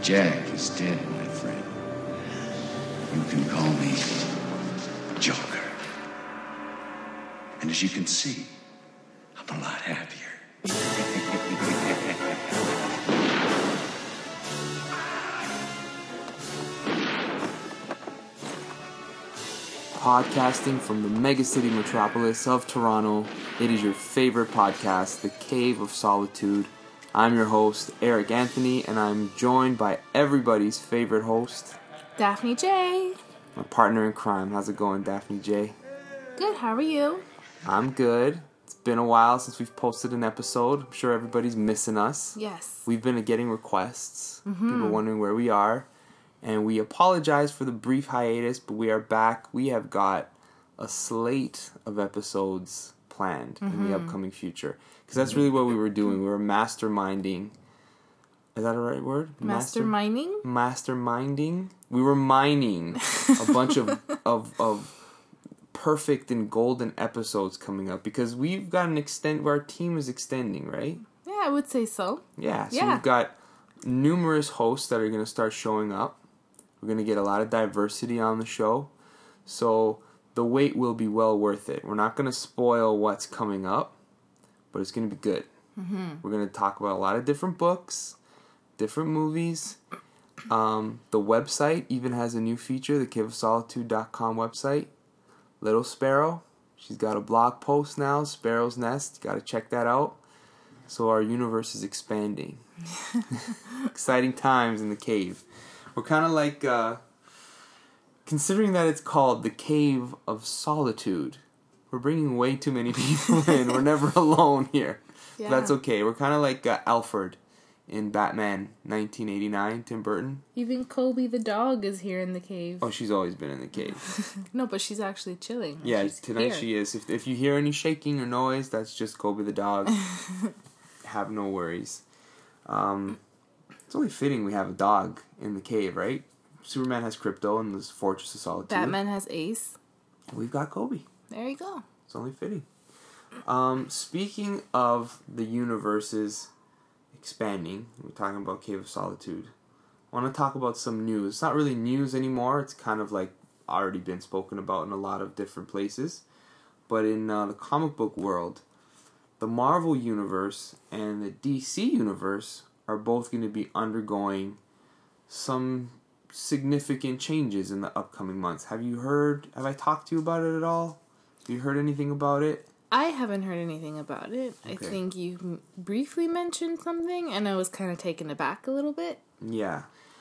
Jack is dead, my friend. You can call me Joker. And as you can see, I'm a lot happier. Podcasting from the megacity metropolis of Toronto, it is your favorite podcast, The Cave of Solitude. I'm your host, Eric Anthony, and I'm joined by everybody's favorite host, Daphne J. my partner in crime. How's it going, Daphne J? Good, how are you? I'm good. It's been a while since we've posted an episode. I'm sure everybody's missing us. Yes. We've been getting requests, people wondering where we are, and we apologize for the brief hiatus, but we are back. We have got a slate of episodes planned in the upcoming future. Because that's really what we were doing. We were masterminding. Is that a right word? Masterminding? Masterminding. We were mining a bunch of perfect and golden episodes coming up. Because we've got where our team is extending, right? Yeah, I would say so. Yeah, so we've got numerous hosts that are going to start showing up. We're going to get a lot of diversity on the show. So the wait will be well worth it. We're not going to spoil what's coming up, but it's going to be good. We're going to talk about a lot of different books, different movies. The website even has a new feature, the caveofsolitude.com website. Little Sparrow, she's got a blog post now, Sparrow's Nest. You got to check that out. So our universe is expanding. Exciting times in the cave. We're kind of like, considering that it's called the Cave of Solitude, we're bringing way too many people in. We're never alone here. Yeah. That's okay. We're kind of like Alfred in Batman 1989, Tim Burton. Even Kobe the dog is here in the cave. Oh, she's always been in the cave. No, but she's actually chilling. Yeah, she's tonight here. she is. If you hear any shaking or noise, that's just Kobe the dog. Have no worries. It's only fitting we have a dog in the cave, right? Superman has Krypto in this Fortress of Solitude. Batman has Ace. We've got Kobe. There you go. It's only fitting. Speaking of the universes expanding, we're talking about Cave of Solitude. I want to talk about some news. It's not really news anymore. It's kind of like already been spoken about in a lot of different places. But in the comic book world, the Marvel Universe and the DC Universe are both going to be undergoing some significant changes in the upcoming months. Have I talked to you about it at all? Have you heard anything about it? I haven't heard anything about it. Okay. I think you briefly mentioned something, and I was kind of taken aback a little bit. Yeah.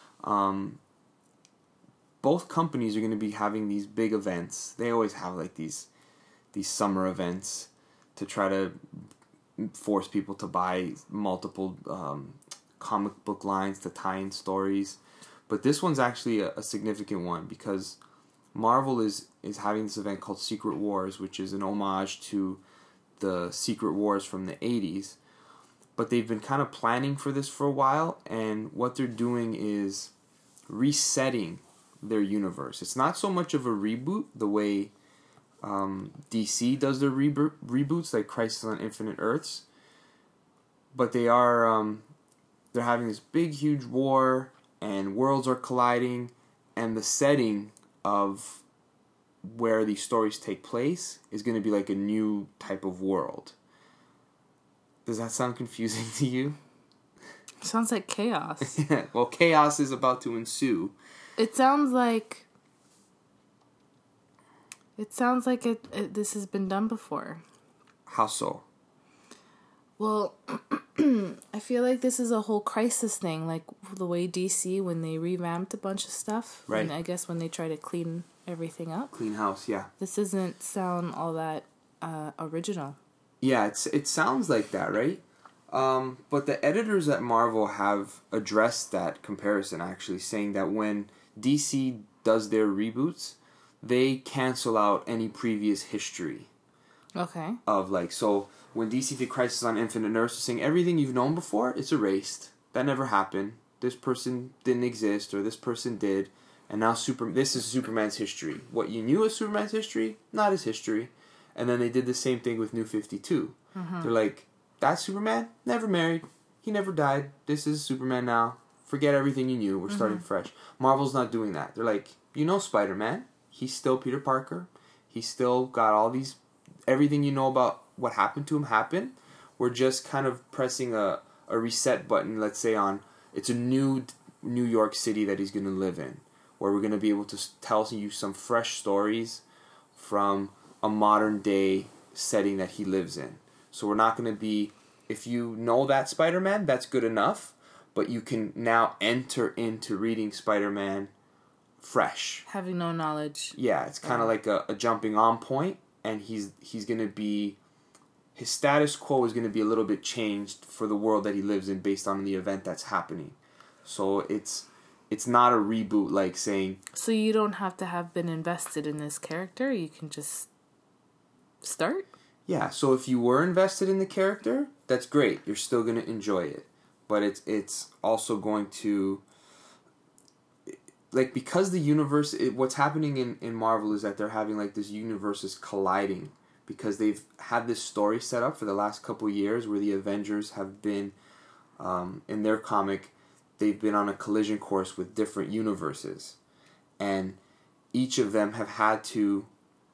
Both companies are going to be having these big events. They always have like these summer events to try to force people to buy multiple comic book lines to tie in stories. But this one's actually a significant one because Marvel is having this event called Secret Wars, which is an homage to the Secret Wars from the 80s. But they've been kind of planning for this for a while, and what they're doing is resetting their universe. It's not so much of a reboot the way DC does their reboots, like Crisis on Infinite Earths. But they are they're having this big, huge war, and worlds are colliding, and the setting of where these stories take place is going to be like a new type of world. Does that sound confusing to you? Sounds like chaos. Well, chaos is about to ensue. It sounds like this has been done before. How so? Well, I feel like this is a whole crisis thing, like the way DC, when they revamped a bunch of stuff, right? And I guess when they try to clean everything up. Clean house, yeah. This doesn't sound all that original. Yeah, it sounds like that, right? But the editors at Marvel have addressed that comparison, actually, saying that when DC does their reboots, they cancel out any previous history. Okay. Of like, so when DC did Crisis on Infinite Earths, saying everything you've known before, it's erased. That never happened. This person didn't exist, or this person did, and now this is Superman's history. What you knew as Superman's history, not his history. And then they did the same thing with New 52. They're like, that Superman never married. He never died. This is Superman now Forget everything you knew. We're starting fresh. Marvel's not doing that. They're like, Spider-Man. He's still Peter Parker. He's still got all these... Everything you know about what happened to him happened. We're just kind of pressing a reset button, let's say on... It's a new New York City that he's going to live in, where we're going to be able to tell you some fresh stories from a modern day setting that he lives in. So we're not going to be... If you know that Spider-Man, that's good enough, but you can now enter into reading Spider-Man fresh. Having no knowledge. Yeah, it's kind of like a jumping on point, and he's going to be... His status quo is going to be a little bit changed for the world that he lives in based on the event that's happening. So it's not a reboot like saying... So you don't have to have been invested in this character? You can just start? Yeah, so if you were invested in the character, that's great. You're still going to enjoy it. But it's also going to... Like, because the universe... what's happening in Marvel is that they're having, like, this universes colliding. Because they've had this story set up for the last couple years where the Avengers have been... in their comic, they've been on a collision course with different universes. And each of them have had to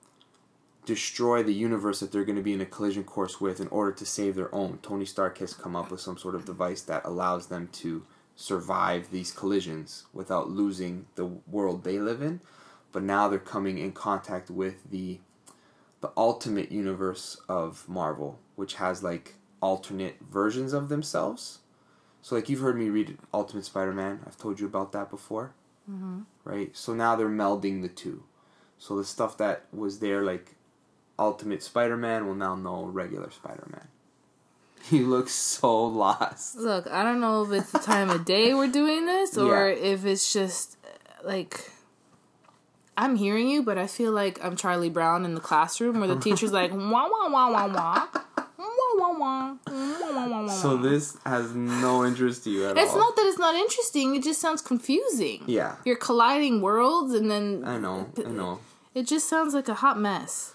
destroy the universe that they're going to be in a collision course with in order to save their own. Tony Stark has come up with some sort of device that allows them to survive these collisions without losing the world they live in. But now they're coming in contact with the ultimate universe of Marvel, which has like alternate versions of themselves. So like you've heard me read Ultimate Spider-Man. I've told you about that before. Mm-hmm. Right? So now they're melding the two. So the stuff that was there like Ultimate Spider-Man will now know regular Spider-Man. He looks so lost. Look, I don't know if it's the time of day we're doing this or if it's just like... I'm hearing you, but I feel like I'm Charlie Brown in the classroom where the teacher's like, wah, wah, wah, wah, wah. Wah, wah, wah. So this has no interest to you at all. It's not that it's not interesting. It just sounds confusing. Yeah. You're colliding worlds and then... I know. It just sounds like a hot mess.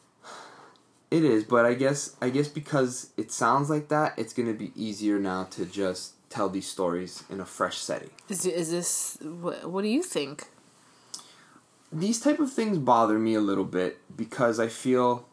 It is, but I guess because it sounds like that, it's going to be easier now to just tell these stories in a fresh setting. Is this... What do you think? These type of things bother me a little bit because I feel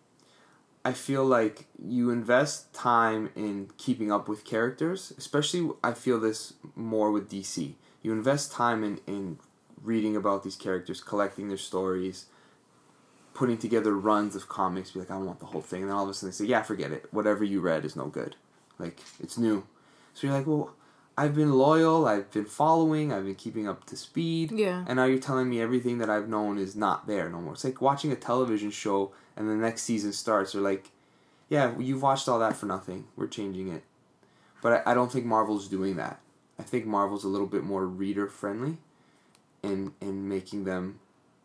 like you invest time in keeping up with characters, especially I feel this more with DC. You invest time in reading about these characters, collecting their stories, putting together runs of comics, be like, I want the whole thing, and then all of a sudden they say, yeah, forget it. Whatever you read is no good. Like, it's new. So you're like, well, I've been loyal, I've been following, I've been keeping up to speed. Yeah. And now you're telling me everything that I've known is not there no more. It's like watching a television show and the next season starts. They're like, yeah, you've watched all that for nothing. We're changing it. But I don't think Marvel's doing that. I think Marvel's a little bit more reader-friendly in making them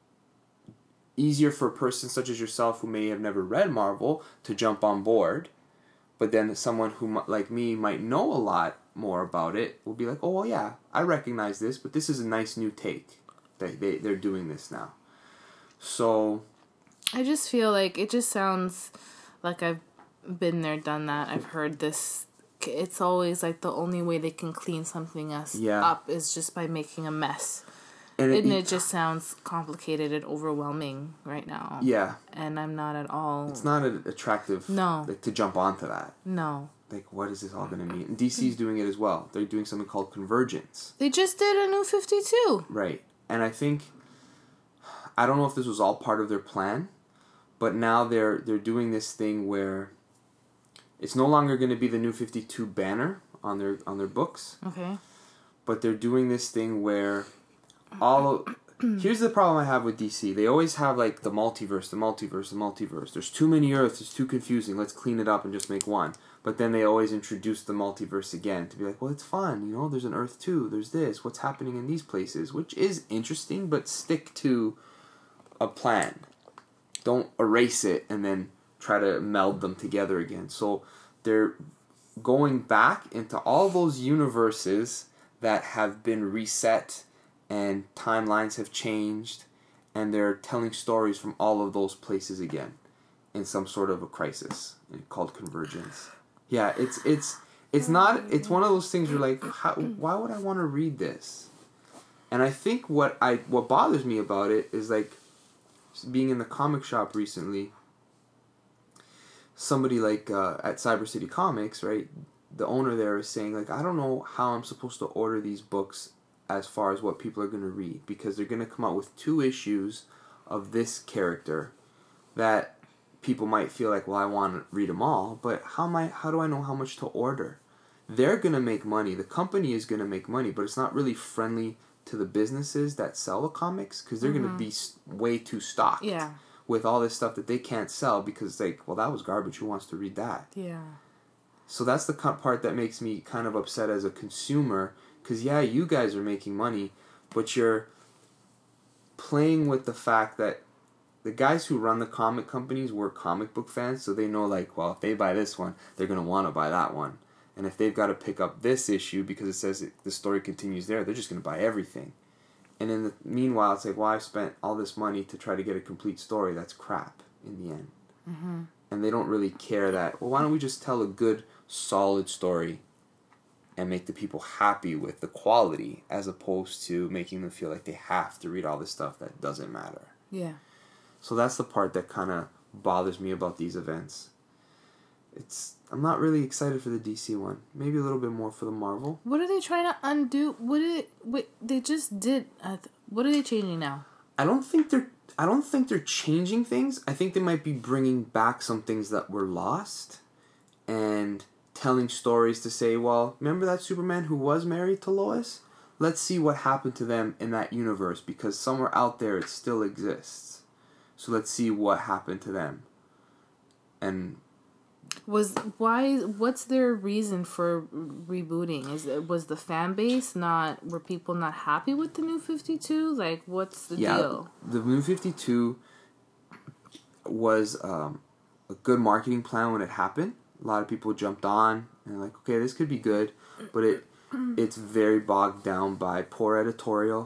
easier for a person such as yourself who may have never read Marvel to jump on board. But then someone who, like me, might know a lot more about it will be like, oh, well, yeah, I recognize this, but this is a nice new take. They're doing this now. So... I just feel like it just sounds like I've been there, done that. I've heard this. It's always like the only way they can clean something up is just by making a mess. And it just sounds complicated and overwhelming right now. Yeah. And I'm not at all... It's not attractive to jump onto that. No. Like, what is this all going to mean? And DC's doing it as well. They're doing something called Convergence. They just did a New 52. Right. And I think... I don't know if this was all part of their plan, but now they're doing this thing where it's no longer going to be the New 52 banner on their books. Okay. But they're doing this thing where here's the problem I have with DC. They always have like the multiverse. There's too many Earths. It's too confusing. Let's clean it up and just make one. But then they always introduce the multiverse again to be like, well, it's fun. You know, there's an Earth 2. There's this. What's happening in these places? Which is interesting, but stick to a plan. Don't erase it and then try to meld them together again. So they're going back into all those universes that have been reset and timelines have changed, and they're telling stories from all of those places again in some sort of a crisis called Convergence. Yeah, It's not. It's one of those things where like, why would I want to read this? And I think what bothers me about it is like, being in the comic shop recently. Somebody like at Cyber City Comics, right? The owner there is saying like, I don't know how I'm supposed to order these books as far as what people are going to read, because they're going to come out with 2 issues of this character that people might feel like, well, I want to read them all, but how do I know how much to order? They're going to make money. The company is going to make money, but it's not really friendly to the businesses that sell the comics, because they're going to be way too stocked with all this stuff that they can't sell, because like, well, that was garbage. Who wants to read that? Yeah. So that's the part that makes me kind of upset as a consumer, because yeah, you guys are making money, but you're playing with the fact that the guys who run the comic companies were comic book fans, so they know like, well, if they buy this one, they're going to want to buy that one. And if they've got to pick up this issue because it says the story continues there, they're just going to buy everything. And in the meanwhile, it's like, well, I've spent all this money to try to get a complete story. That's crap in the end. Mm-hmm. And they don't really care that, well, why don't we just tell a good, solid story and make the people happy with the quality, as opposed to making them feel like they have to read all this stuff that doesn't matter. Yeah. So that's the part that kind of bothers me about these events. I'm not really excited for the DC one. Maybe a little bit more for the Marvel. What are they trying to undo? They just did. What are they changing now? I don't think they're changing things. I think they might be bringing back some things that were lost, and telling stories to say, well, remember that Superman who was married to Lois? Let's see what happened to them in that universe, because somewhere out there it still exists. So let's see what happened to them. And what's their reason for rebooting? Was the fan base were people not happy with the New 52? Like, what's the deal? The New 52 was a good marketing plan when it happened. A lot of people jumped on and like, okay, this could be good, but it's very bogged down by poor editorial.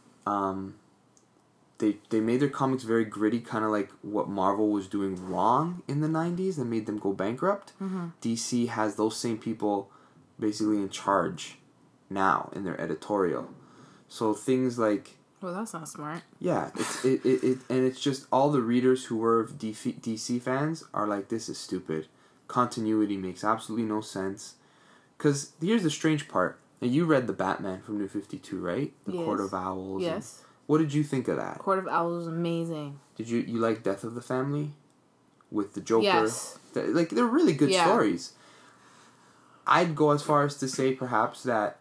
They made their comics very gritty, kind of like what Marvel was doing wrong in the 90s and made them go bankrupt. Mm-hmm. DC has those same people basically in charge now in their editorial. So things like... Well, that's not smart. Yeah, and it's just all the readers who were DC fans are like, this is stupid. Continuity makes absolutely no sense. Because here's the strange part. Now, you read the Batman from New 52, right? The Court of Owls. Yes. What did you think of that? Court of Owls was amazing. Did you like Death of the Family? With the Joker? Yes. They're really good stories. I'd go as far as to say perhaps that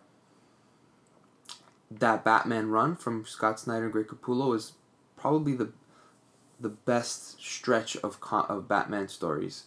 Batman run from Scott Snyder and Greg Capullo is probably the best stretch of Batman stories.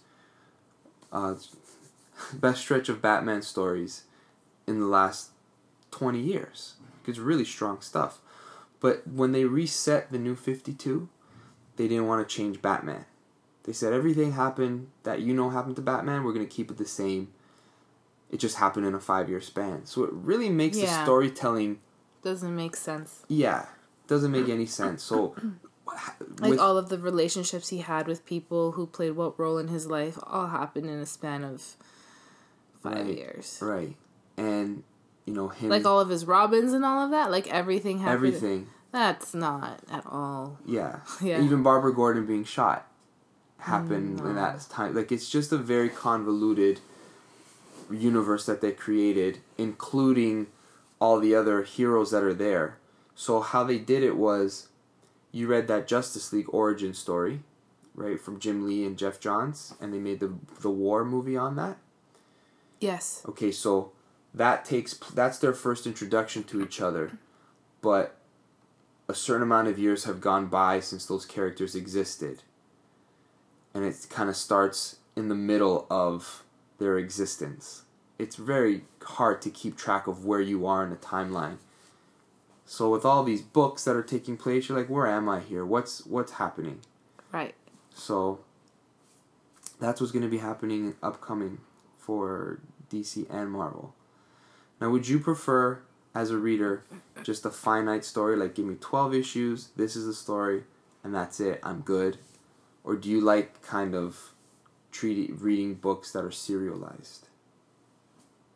Best stretch of Batman stories in the last 20 years. It's really strong stuff. But when they reset the New 52, they didn't want to change Batman. They said everything happened that happened to Batman, we're going to keep it the same. It just happened in a 5-year span. So it really makes the storytelling... Doesn't make sense. Yeah. Doesn't make any sense. So... all of the relationships he had with people who played what role in his life all happened in a span of 5 years. Right. And... him... Like all of his Robins and all of that? Like everything happened? Everything. That's not at all... Yeah. Even Barbara Gordon being shot happened in that time. Like, it's just a very convoluted universe that they created, including all the other heroes that are there. So how they did it was, you read that Justice League origin story, right, from Jim Lee and Jeff Johns, and they made the War movie on that? Yes. Okay, so... that's their first introduction to each other, but a certain amount of years have gone by since those characters existed, and it kind of starts in the middle of their existence. It's very hard to keep track of where you are in the timeline. So with all these books that are taking place, you're like, where am I here? What's happening? Right. So that's what's going to be happening upcoming for DC and Marvel. Now, would you prefer, as a reader, just a finite story, like give me 12 issues, this is the story, and that's it, I'm good? Or do you like kind of reading books that are serialized?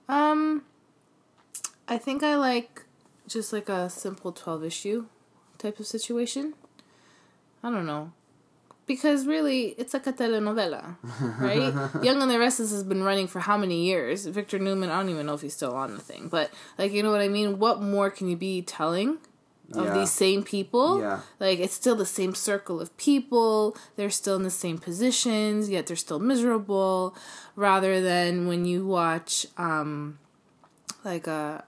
I think I like just like a simple 12 issue type of situation. I don't know. Because really, it's like a telenovela, right? Young and the Restless has been running for how many years? Victor Newman, I don't even know if he's still on the thing. But, like, you know what I mean? What more can you be telling of these same people? Yeah. Like, it's still the same circle of people. They're still in the same positions, yet they're still miserable. Rather than when you watch, like, a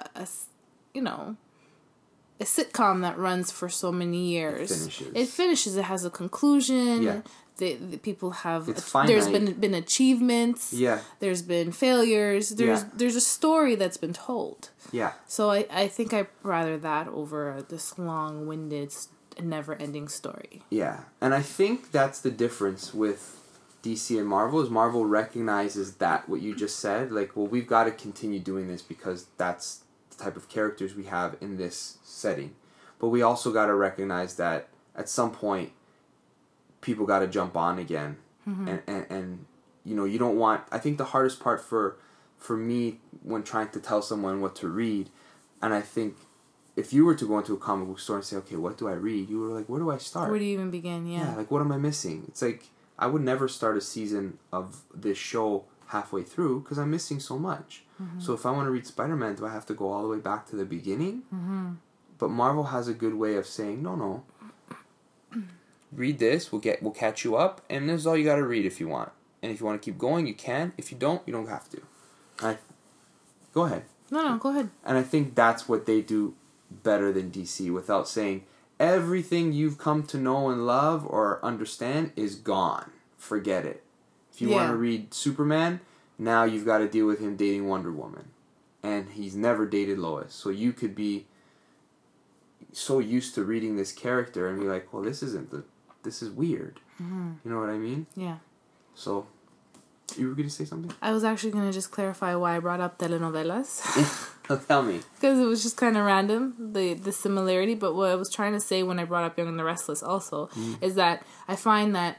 sitcom that runs for so many years. It finishes. It has a conclusion. Yeah. The people have. It's finite. There's been achievements. Yeah. There's been failures. There's a story that's been told. Yeah. So I think I'd rather that over this long-winded, never-ending story. Yeah, and I think that's the difference with DC and Marvel. Is Marvel recognizes that what you just said, like, well, we've got to continue doing this because that's type of characters we have in this setting, but we also got to recognize that at some point people got to jump on again. And you don't want, I think the hardest part for me when trying to tell someone what to read, and I think if you were to go into a comic book store and say, okay, what do I read, you were like, where do I start, where do you even begin? Yeah, like, what am I missing? It's like I would never start a season of this show halfway through because I'm missing so much. So if I want to read Spider-Man, do I have to go all the way back to the beginning? But Marvel has a good way of saying, no, read this, we'll catch you up, and this is all you got to read if you want. And if you want to keep going, you can. If you don't, you don't have to. Go ahead. No, go ahead. And I think that's what they do better than DC, without saying everything you've come to know and love or understand is gone. Forget it. If you want to read Superman, now you've got to deal with him dating Wonder Woman. And he's never dated Lois. So you could be so used to reading this character and be like, well, this is weird. You know what I mean? Yeah. So, you were going to say something? I was actually going to just clarify why I brought up telenovelas. Tell me. Because it was just kind of random, the similarity. But what I was trying to say when I brought up Young and the Restless also is that I find that,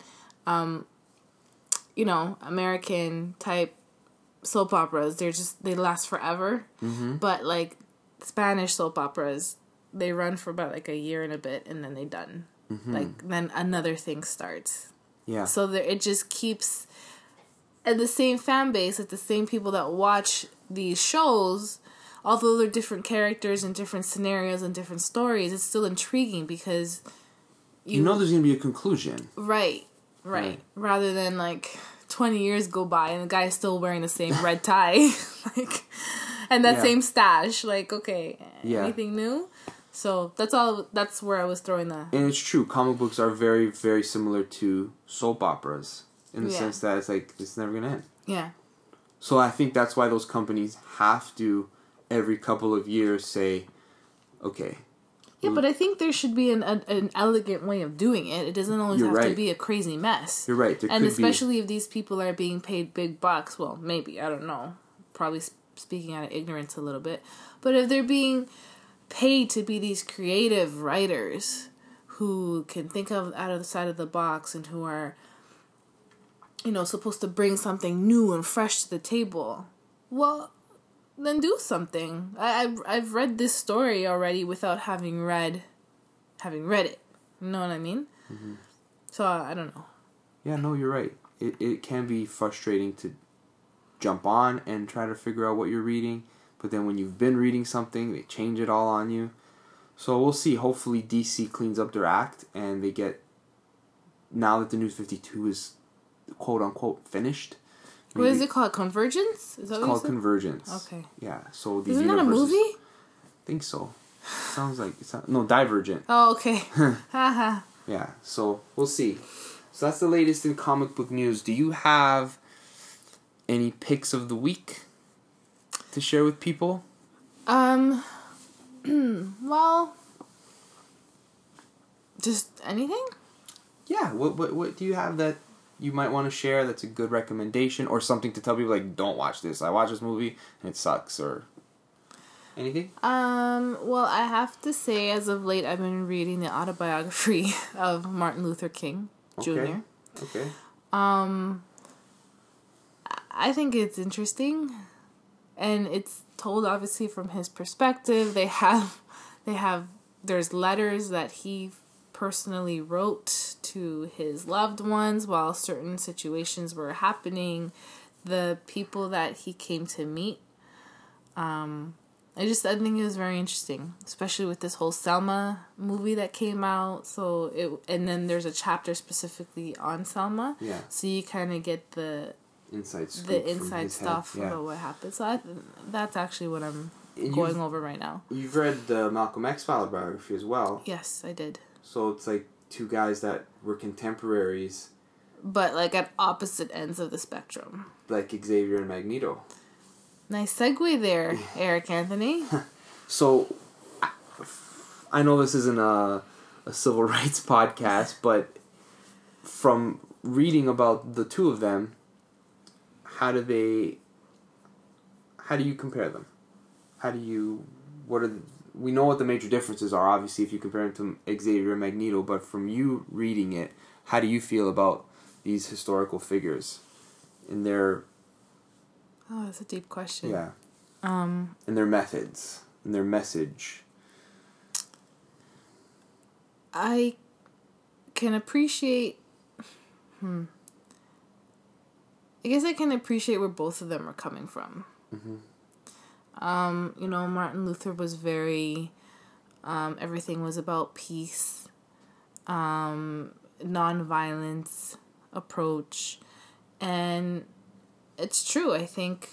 American type soap operas, they last forever. But like Spanish soap operas, they run for about like a year and a bit and then they're done. Like then another thing starts. Yeah. So it just keeps, and the same fan base, like the same people that watch these shows, although they're different characters and different scenarios and different stories, it's still intriguing because you know there's going to be a conclusion. Right. Rather than like 20 years go by and the guy's still wearing the same red tie, like, and that same stash. Like, okay, anything new? So that's where I was throwing that. And it's true. Comic books are very, very similar to soap operas in the sense that it's like it's never gonna end. Yeah. So I think that's why those companies have to every couple of years say, okay. Yeah, but I think there should be an elegant way of doing it. It doesn't always have to be a crazy mess. You're right. And especially if these people are being paid big bucks. Well, maybe. I don't know. Probably speaking out of ignorance a little bit. But if they're being paid to be these creative writers who can think of out of the side of the box and who are, supposed to bring something new and fresh to the table, well, then do something. I've read this story already without having read it. You know what I mean? So I don't know. Yeah, no, you're right. It can be frustrating to jump on and try to figure out what you're reading. But then when you've been reading something, they change it all on you. So we'll see. Hopefully DC cleans up their act and they get, now that the New 52 is quote-unquote finished. What is it called? Convergence? Is that it's called Convergence. Okay. Yeah. So these Isn't that a movie? I think so. Sounds like... No, Divergent. Oh, okay. Haha. Yeah. So we'll see. So that's the latest in comic book news. Do you have any picks of the week to share with people? Well, just anything? Yeah, what do you have that you might want to share that's a good recommendation or something to tell people like, don't watch this. I watched this movie and it sucks, or anything? Well, I have to say as of late I've been reading the autobiography of Martin Luther King Jr. Okay. I think it's interesting. and it's told obviously from his perspective. There's letters that he personally wrote to his loved ones while certain situations were happening. The people that he came to meet. I think it was very interesting, especially with this whole Selma movie that came out. And then there's a chapter specifically on Selma. Yeah. So you kind of get the inside stuff about what happened. So that's actually what I'm going over right now. You've read the Malcolm X biography as well. Yes, I did. So it's like two guys that were contemporaries, but like at opposite ends of the spectrum, like Xavier and Magneto. Nice segue there, Eric Anthony. So, I know this isn't a civil rights podcast, but from reading about the two of them, how do you compare them? We know what the major differences are, obviously, if you compare them to Xavier and Magneto, but from you reading it, how do you feel about these historical figures in their... Oh, that's a deep question. Yeah. And their methods and their message. I can appreciate... I guess I can appreciate where both of them are coming from. Mm-hmm. Martin Luther was very... everything was about peace. Non-violence approach. And... it's true. I think,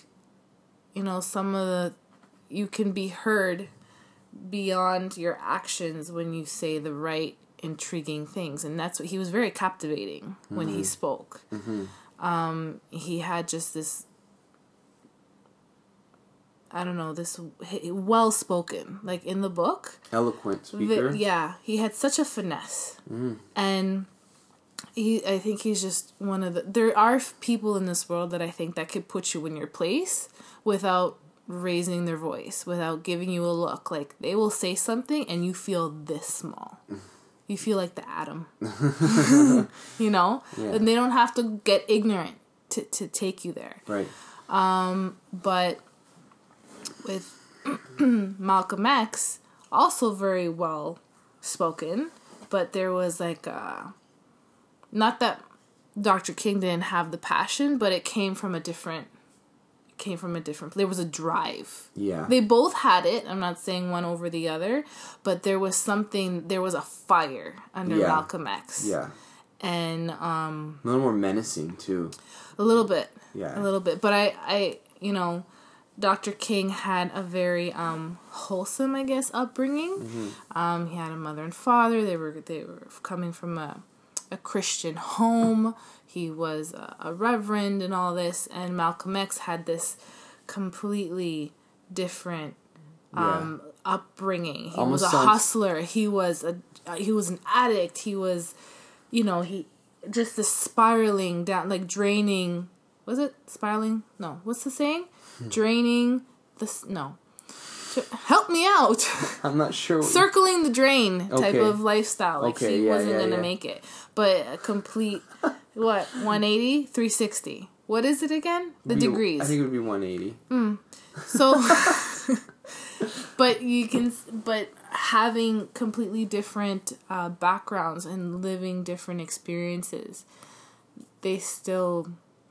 you can be heard beyond your actions when you say the right, intriguing things. And that's what he was very captivating when he spoke. Mm-hmm. He had just this, this well-spoken, like in the book. Eloquent speaker. He had such a finesse. And... I think he's just one of the... There are people in this world that I think that could put you in your place without raising their voice, without giving you a look. Like, they will say something and you feel this small. You feel like the atom. Yeah. And they don't have to get ignorant to take you there. Right. But with Malcolm X, also very well spoken, but there was like not that Dr. King didn't have the passion, but it came from a different, there was a drive. Yeah. They both had it. I'm not saying one over the other, but there was a fire under Malcolm X. Yeah. And, a little more menacing too. A little bit. Yeah. A little bit. But I Dr. King had a very wholesome, I guess, upbringing. Mm-hmm. He had a mother and father. They were coming from a Christian home. He was a reverend and all this. And Malcolm X had this completely different upbringing. He was a hustler. He was an addict. He was, he just the spiraling down, like draining. Was it spiraling? No. What's the saying? Draining no. Help me out. I'm not sure. Circling the drain type of lifestyle. Like he wasn't going to make it. But a complete, 180? 360. What is it again? The degrees. I think it would be 180. So, but having completely different backgrounds and living different experiences, they still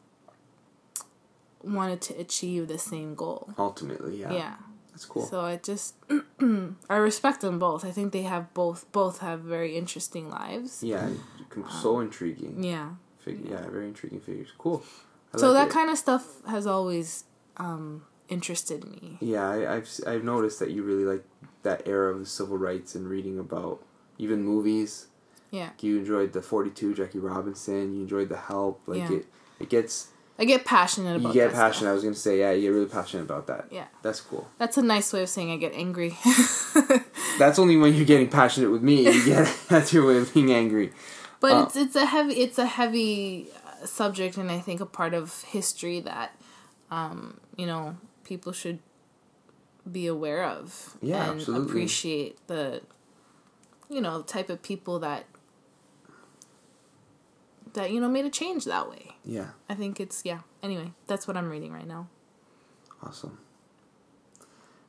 wanted to achieve the same goal. Ultimately, yeah. Yeah. That's cool. So I just, I respect them both. I think they have both have very interesting lives. Yeah, so intriguing. Yeah. Very intriguing figures. Cool. That kind of stuff has always interested me. Yeah, I've noticed that you really like that era of the civil rights and reading about even movies. Yeah. You enjoyed the 42, Jackie Robinson. You enjoyed The Help. It gets... I get passionate about that. You get passionate. Stuff. I was going to say, you get really passionate about that. Yeah. That's cool. That's a nice way of saying I get angry. That's only when you're getting passionate with me. That's your way of being angry. But it's a heavy subject, and I think a part of history that, people should be aware of. Yeah, and absolutely. Appreciate the, type of people that made a change that way. Yeah. I think it's, anyway, that's what I'm reading right now. Awesome.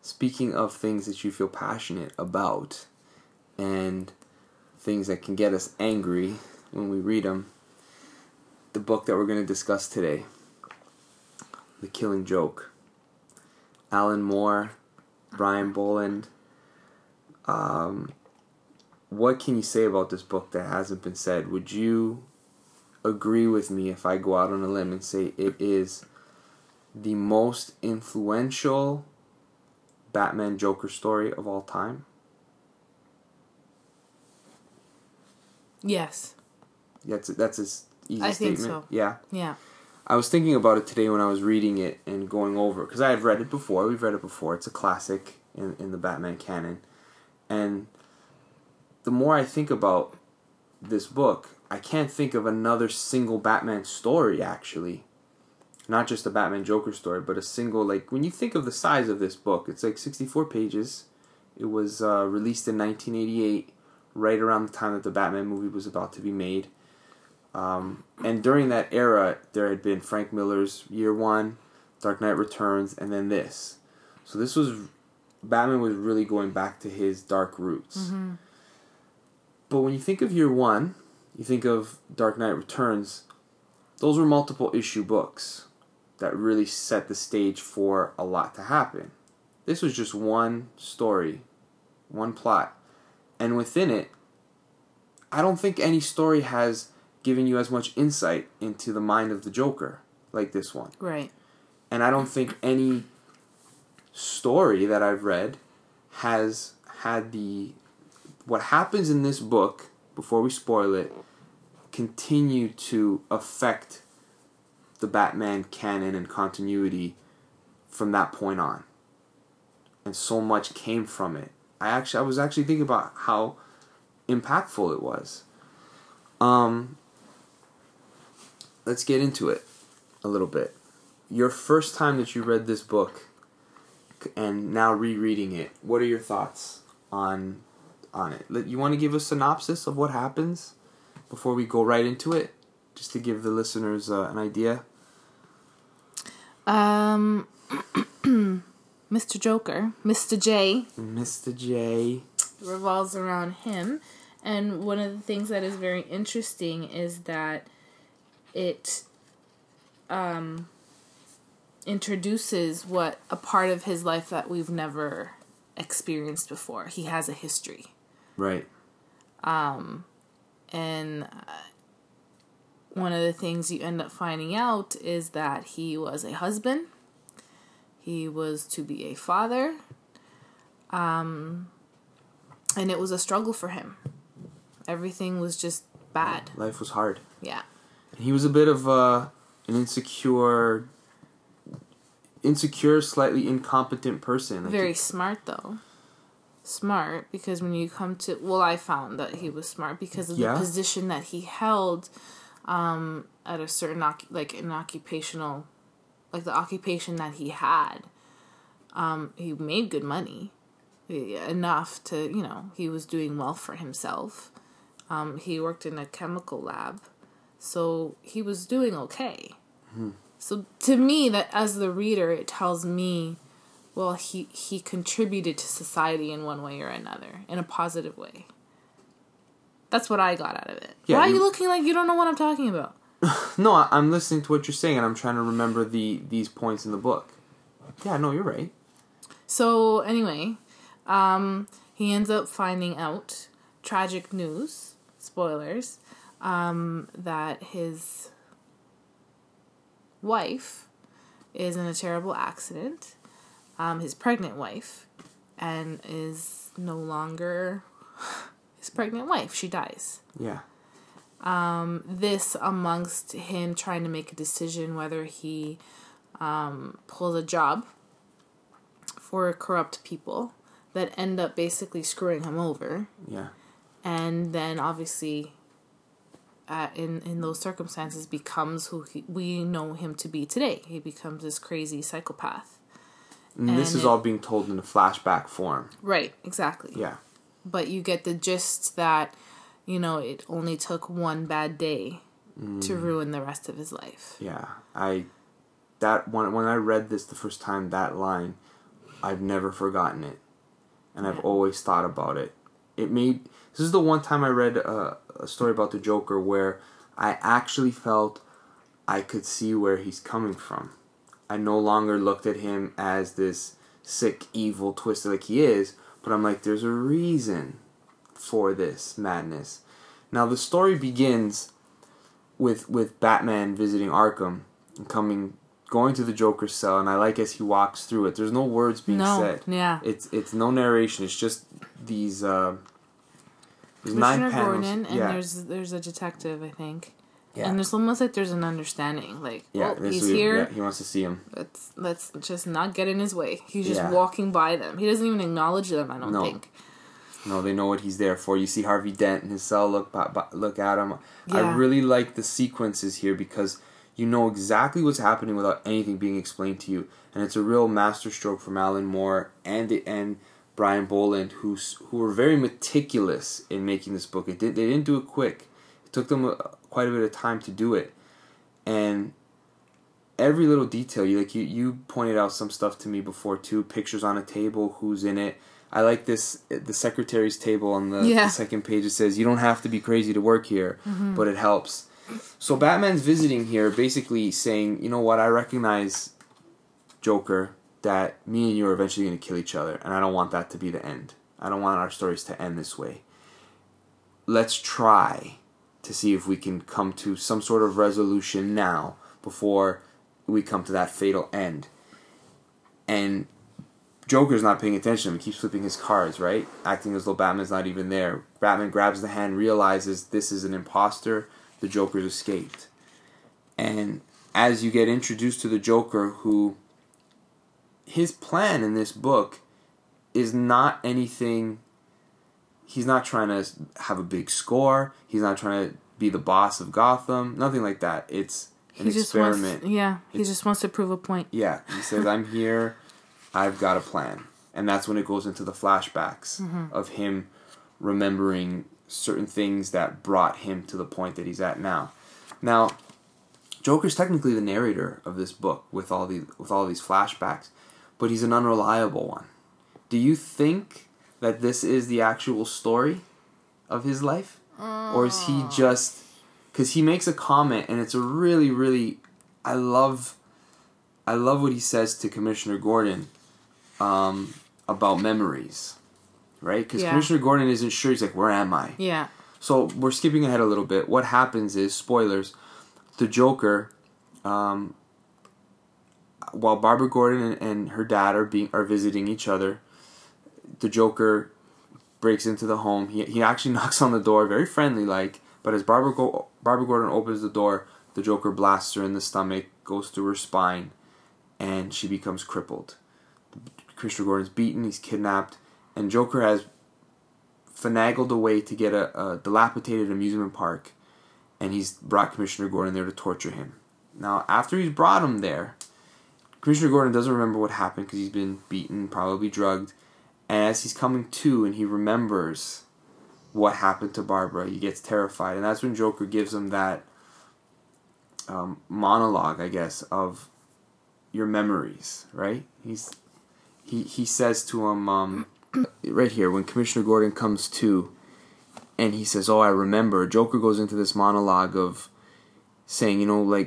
speaking of things that you feel passionate about and things that can get us angry when we read them, the book that we're going to discuss today, The Killing Joke. Alan Moore, Brian Boland. What can you say about this book that hasn't been said? Would you agree with me if I go out on a limb and say it is the most influential Batman Joker story of all time? Yes. That's an easy I statement. think so. Yeah. Yeah. I was thinking about it today when I was reading it and going over, because I had read it before. We've read it before. It's a classic in the Batman canon. And the more I think about this book, I can't think of another single Batman story, actually. Not just a Batman Joker story, but a single, like, when you think of the size of this book, it's like 64 pages. It was released in 1988, right around the time that the Batman movie was about to be made. And during that era, there had been Frank Miller's Year One, Dark Knight Returns, and then this. So this was, Batman was really going back to his dark roots. Mm-hmm. But when you think of Year One, you think of Dark Knight Returns, those were multiple issue books that really set the stage for a lot to happen. This was just one story, one plot. And within it, I don't think any story has given you as much insight into the mind of the Joker like this one. Right. And I don't think any story that I've read has had what happens in this book, before we spoil it, continue to affect the Batman canon and continuity from that point on. And so much came from it. I was actually thinking about how impactful it was. Let's get into it a little bit. Your first time that you read this book and now rereading it, what are your thoughts on it? You want to give a synopsis of what happens before we go right into it, just to give the listeners an idea? Mr. Joker, Mr. J revolves around him, and one of the things that is very interesting is that it introduces a part of his life that we've never experienced before. He has a history. Right. And one of the things you end up finding out is that he was a husband. He was to be a father. And it was a struggle for him. Everything was just bad. Life was hard. Yeah. He was a bit of an insecure, slightly incompetent person. Very smart, though. Smart, because when you come to... Well, I found that he was smart because of the position that he held at a certain... an occupational... Like, the occupation that he had. He made good money. Enough to, he was doing well for himself. He worked in a chemical lab. So he was doing okay. Mm-hmm. So to me, that as the reader, it tells me, well, he contributed to society in one way or another, in a positive way. That's what I got out of it. Yeah, why are you looking like you don't know what I'm talking about? No, I'm listening to what you're saying, and I'm trying to remember these points in the book. Yeah, no, you're right. So anyway, he ends up finding out, tragic news, spoilers, that his wife is in a terrible accident, his pregnant wife, and is no longer his pregnant wife. She dies. Yeah. This amongst him trying to make a decision whether he pulls a job for corrupt people that end up basically screwing him over. Yeah. And then obviously in those circumstances becomes who we know him to be today. He becomes this crazy psychopath. And this is all being told in a flashback form. Right, exactly. Yeah. But you get the gist that, it only took one bad day to ruin the rest of his life. Yeah. When I read this the first time, that line, I've never forgotten it, and I've always thought about it. This is the one time I read a story about the Joker where I actually felt I could see where he's coming from. I no longer looked at him as this sick, evil, twisted like he is, but I'm like, there's a reason for this madness. Now the story begins with Batman visiting Arkham and going to the Joker's cell, and I like as he walks through it. There's no words being said. Yeah. It's no narration. It's just these there's Commissioner 9 panels. Gordon, and there's a detective, I think. Yeah. And it's almost like there's an understanding, like, he's here. Yeah, he wants to see him. Let's just not get in his way. He's just walking by them. He doesn't even acknowledge them, I don't think. No, they know what he's there for. You see Harvey Dent in his cell look at him. Yeah. I really like the sequences here because you know exactly what's happening without anything being explained to you. And it's a real masterstroke from Alan Moore and Brian Boland, who were very meticulous in making this book. They didn't do it quick. It took them quite a bit of time to do it. And every little detail, you pointed out some stuff to me before too. Pictures on a table, who's in it. I like the secretary's table on the second page. It says, you don't have to be crazy to work here, but it helps. So Batman's visiting here, basically saying, you know what, I recognize, Joker, that me and you are eventually going to kill each other, and I don't want that to be the end. I don't want our stories to end this way. Let's try to see if we can come to some sort of resolution now before we come to that fatal end. And Joker's not paying attention. He keeps flipping his cards, right? Acting as though Batman's not even there. Batman grabs the hand, realizes this is an imposter. The Joker's escaped. And as you get introduced to the Joker, who his plan in this book is not anything. He's not trying to have a big score. He's not trying to be the boss of Gotham. Nothing like that. It's an experiment. He just wants to prove a point. Yeah, he says, I'm here. I've got a plan. And that's when it goes into the flashbacks of him remembering certain things that brought him to the point that he's at now. Now, Joker's technically the narrator of this book with all these flashbacks, but he's an unreliable one. Do you think that this is the actual story of his life? Or is he just... Because he makes a comment, and it's a really, really... I love what he says to Commissioner Gordon about memories, right? Because Commissioner Gordon isn't sure. He's like, where am I? Yeah. So we're skipping ahead a little bit. What happens is, spoilers, the Joker, while Barbara Gordon and her dad are visiting each other, the Joker breaks into the home. He actually knocks on the door, very friendly like, but as Barbara Gordon opens the door, the Joker blasts her in the stomach, goes through her spine, and she becomes crippled. Commissioner Gordon's beaten, he's kidnapped, and Joker has finagled a way to get a dilapidated amusement park, and he's brought Commissioner Gordon there to torture him. Now, after he's brought him there, Commissioner Gordon doesn't remember what happened because he's been beaten, probably drugged, and as he's coming to and he remembers what happened to Barbara, he gets terrified, and that's when Joker gives him that monologue, I guess, of your memories, right? He says to him, right here, when Commissioner Gordon comes to, and he says, oh, I remember, Joker goes into this monologue of saying,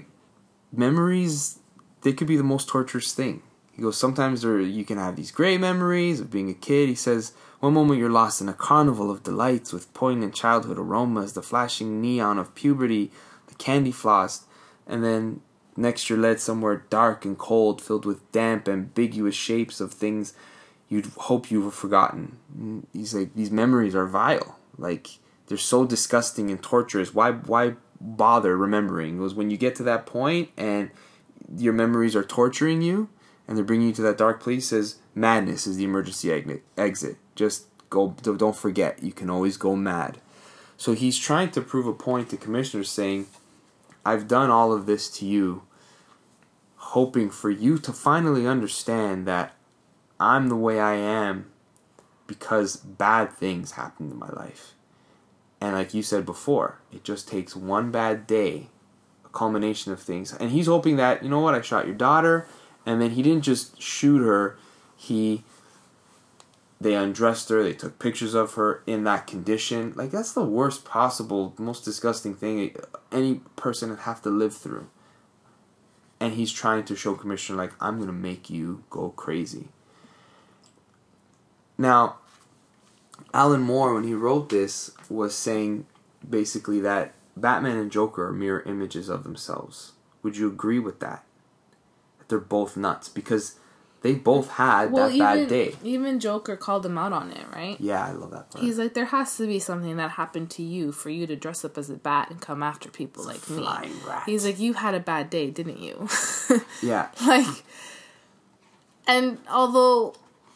memories, they could be the most torturous thing. He goes, sometimes you can have these great memories of being a kid. He says, one moment you're lost in a carnival of delights with poignant childhood aromas, the flashing neon of puberty, the candy floss, and then next you're led somewhere dark and cold, filled with damp, ambiguous shapes of things you'd hope you were forgotten. He's like, these memories are vile. Like, they're so disgusting and torturous. Why bother remembering? It was when you get to that point and your memories are torturing you and they're bringing you to that dark place, says madness is the emergency exit. Just go, don't forget, you can always go mad. So he's trying to prove a point to Commissioner, saying, I've done all of this to you, hoping for you to finally understand that I'm the way I am because bad things happened in my life. And like you said before, it just takes one bad day, a culmination of things. And he's hoping that, you know what, I shot your daughter, and then he didn't just shoot her, he they undressed her, they took pictures of her in that condition. Like, that's the worst possible, most disgusting thing any person would have to live through. And he's trying to show Commissioner, like, I'm going to make you go crazy. Now, Alan Moore, when he wrote this, was saying basically that Batman and Joker are mirror images of themselves. Would you agree with that? That they're both nuts? Because they both had bad day. Even Joker called him out on it, right? Yeah, I love that part. He's like, there has to be something that happened to you for you to dress up as a bat and come after people like me. Rat. He's like, you had a bad day, didn't you? Yeah. Like, and although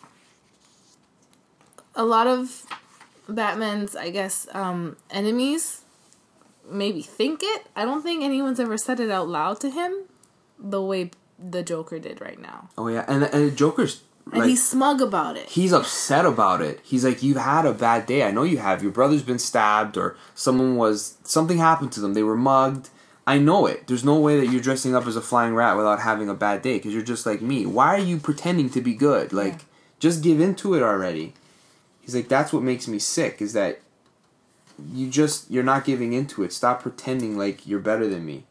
a lot of Batman's, I guess, enemies maybe think it, I don't think anyone's ever said it out loud to him the way the Joker did right now. Oh, yeah. And the Joker's... And he's smug about it. He's upset about it. He's like, you've had a bad day. I know you have. Your brother's been stabbed or something happened to them. They were mugged. I know it. There's no way that you're dressing up as a flying rat without having a bad day because you're just like me. Why are you pretending to be good? Like, just give into it already. He's like, that's what makes me sick is that you're not giving into it. Stop pretending like you're better than me.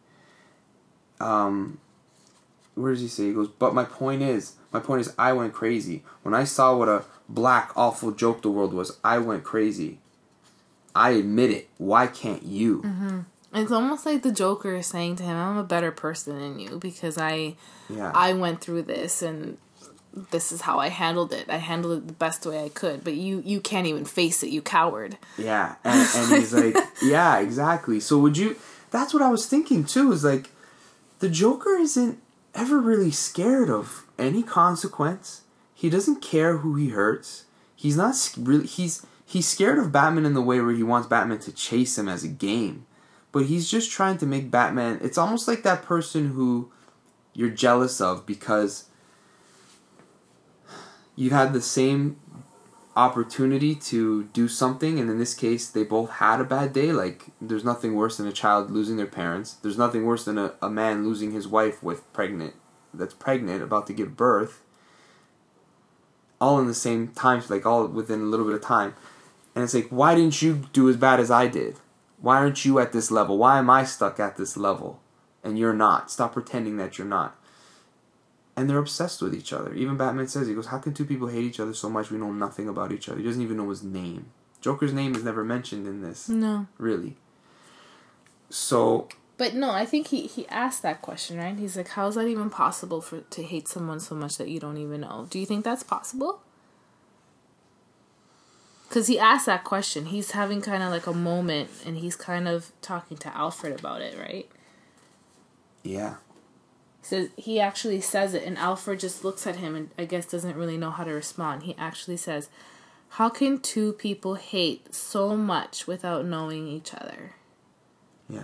Where does he say? He goes, but my point is I went crazy. When I saw what a black, awful joke the world was, I went crazy. I admit it. Why can't you? Mm-hmm. It's almost like the Joker is saying to him, I'm a better person than you because I went through this and this is how I handled it. I handled it the best way I could, but you can't even face it, you coward. Yeah, and he's like, yeah, exactly. So that's what I was thinking too, is like, the Joker isn't ever really scared of any consequence. He doesn't care who he hurts. He's not really, he's scared of Batman in the way where he wants Batman to chase him as a game. But he's just trying to make Batman, it's almost like that person who you're jealous of because you had the same opportunity to do something, and in this case they both had a bad day. Like, there's nothing worse than a child losing their parents. There's nothing worse than a man losing his wife that's pregnant, about to give birth. All in the same time, like all within a little bit of time. And it's like, why didn't you do as bad as I did? Why aren't you at this level? Why am I stuck at this level? And you're not. Stop pretending that you're not. And they're obsessed with each other. Even Batman says, he goes, how can two people hate each other so much we know nothing about each other? He doesn't even know his name. Joker's name is never mentioned in this. No. Really. So... But no, I think he asked that question, right? He's like, how is that even possible to hate someone so much that you don't even know? Do you think that's possible? Because he asked that question. He's having kind of like a moment, and he's kind of talking to Alfred about it, right? Yeah. He actually says it, and Alfred just looks at him and I guess doesn't really know how to respond. He actually says, how can two people hate so much without knowing each other? Yeah.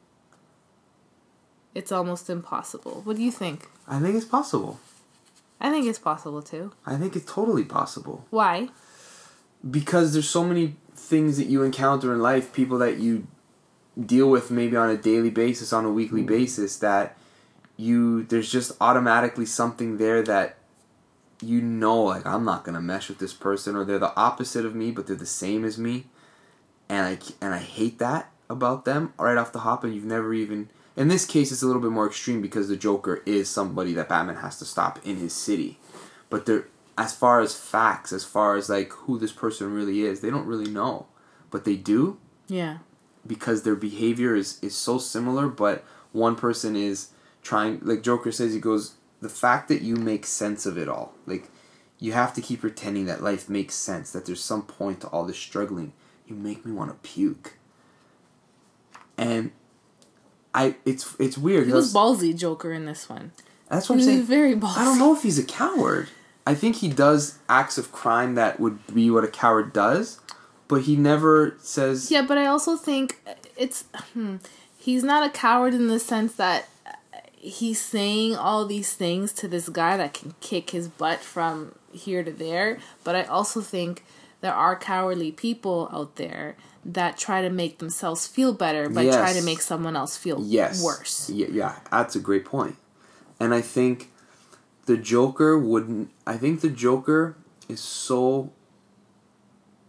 It's almost impossible. What do you think? I think it's possible. I think it's possible too. I think it's totally possible. Why? Because there's so many things that you encounter in life, people that you deal with maybe on a daily basis, on a weekly basis, that there's just automatically something there that like, I'm not going to mesh with this person, or they're the opposite of me, but they're the same as me. And I hate that about them right off the hop, and you've never even... In this case, it's a little bit more extreme because the Joker is somebody that Batman has to stop in his city. But as far as facts, as far as like who this person really is, they don't really know. But they do. Yeah. Because their behavior is so similar, but one person is trying, like Joker says, he goes, the fact that you make sense of it all. Like, you have to keep pretending that life makes sense, that there's some point to all this struggling. You make me want to puke. And... It's weird. He was ballsy, Joker, in this one. That's what I'm saying. He was very ballsy. I don't know if he's a coward. I think he does acts of crime that would be what a coward does, but he never says... Yeah, but I also think he's not a coward in the sense that he's saying all these things to this guy that can kick his butt from here to there, but I also think there are cowardly people out there that try to make themselves feel better by trying to make someone else feel worse. Yeah, that's a great point. And I think the Joker is so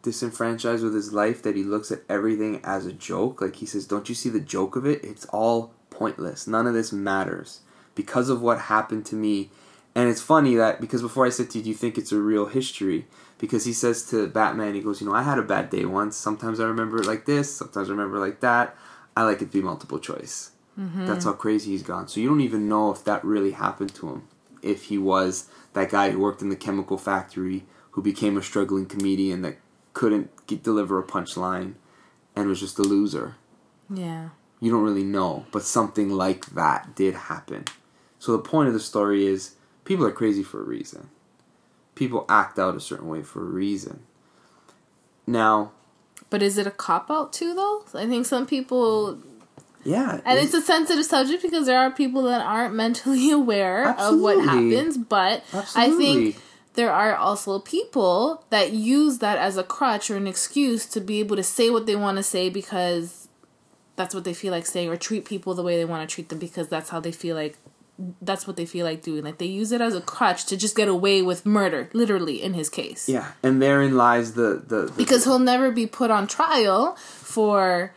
disenfranchised with his life that he looks at everything as a joke. Like he says, don't you see the joke of it? It's all pointless. None of this matters because of what happened to me. And it's funny that, because before I said to you, do you think it's a real history? Because he says to Batman, he goes, I had a bad day once. Sometimes I remember it like this. Sometimes I remember it like that. I like it to be multiple choice. Mm-hmm. That's how crazy he's gone. So you don't even know if that really happened to him. If he was that guy who worked in the chemical factory, who became a struggling comedian that couldn't deliver a punchline and was just a loser. Yeah. You don't really know. But something like that did happen. So the point of the story is, people are crazy for a reason. People act out a certain way for a reason. Now... But is it a cop-out too, though? I think some people... Yeah. And it's a sensitive subject because there are people that aren't mentally aware of what happens. But I think there are also people that use that as a crutch or an excuse to be able to say what they want to say because that's what they feel like saying, or treat people the way they want to treat them because that's how they feel like, that's what they feel like doing. Like they use it as a crutch to just get away with murder, literally, in his case. Yeah, and therein lies the because he'll never be put on trial for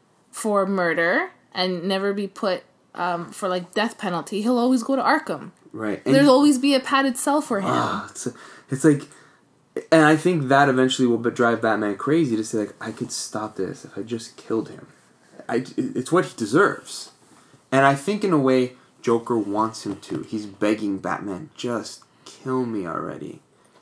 murder and never be put for like death penalty. He'll always go to Arkham. Right. And there'll always be a padded cell for him. It's like, and I think that eventually will drive Batman crazy to say, like, I could stop this if I just killed him. It's what he deserves. And I think in a way, Joker wants him to. He's begging Batman, just kill me already.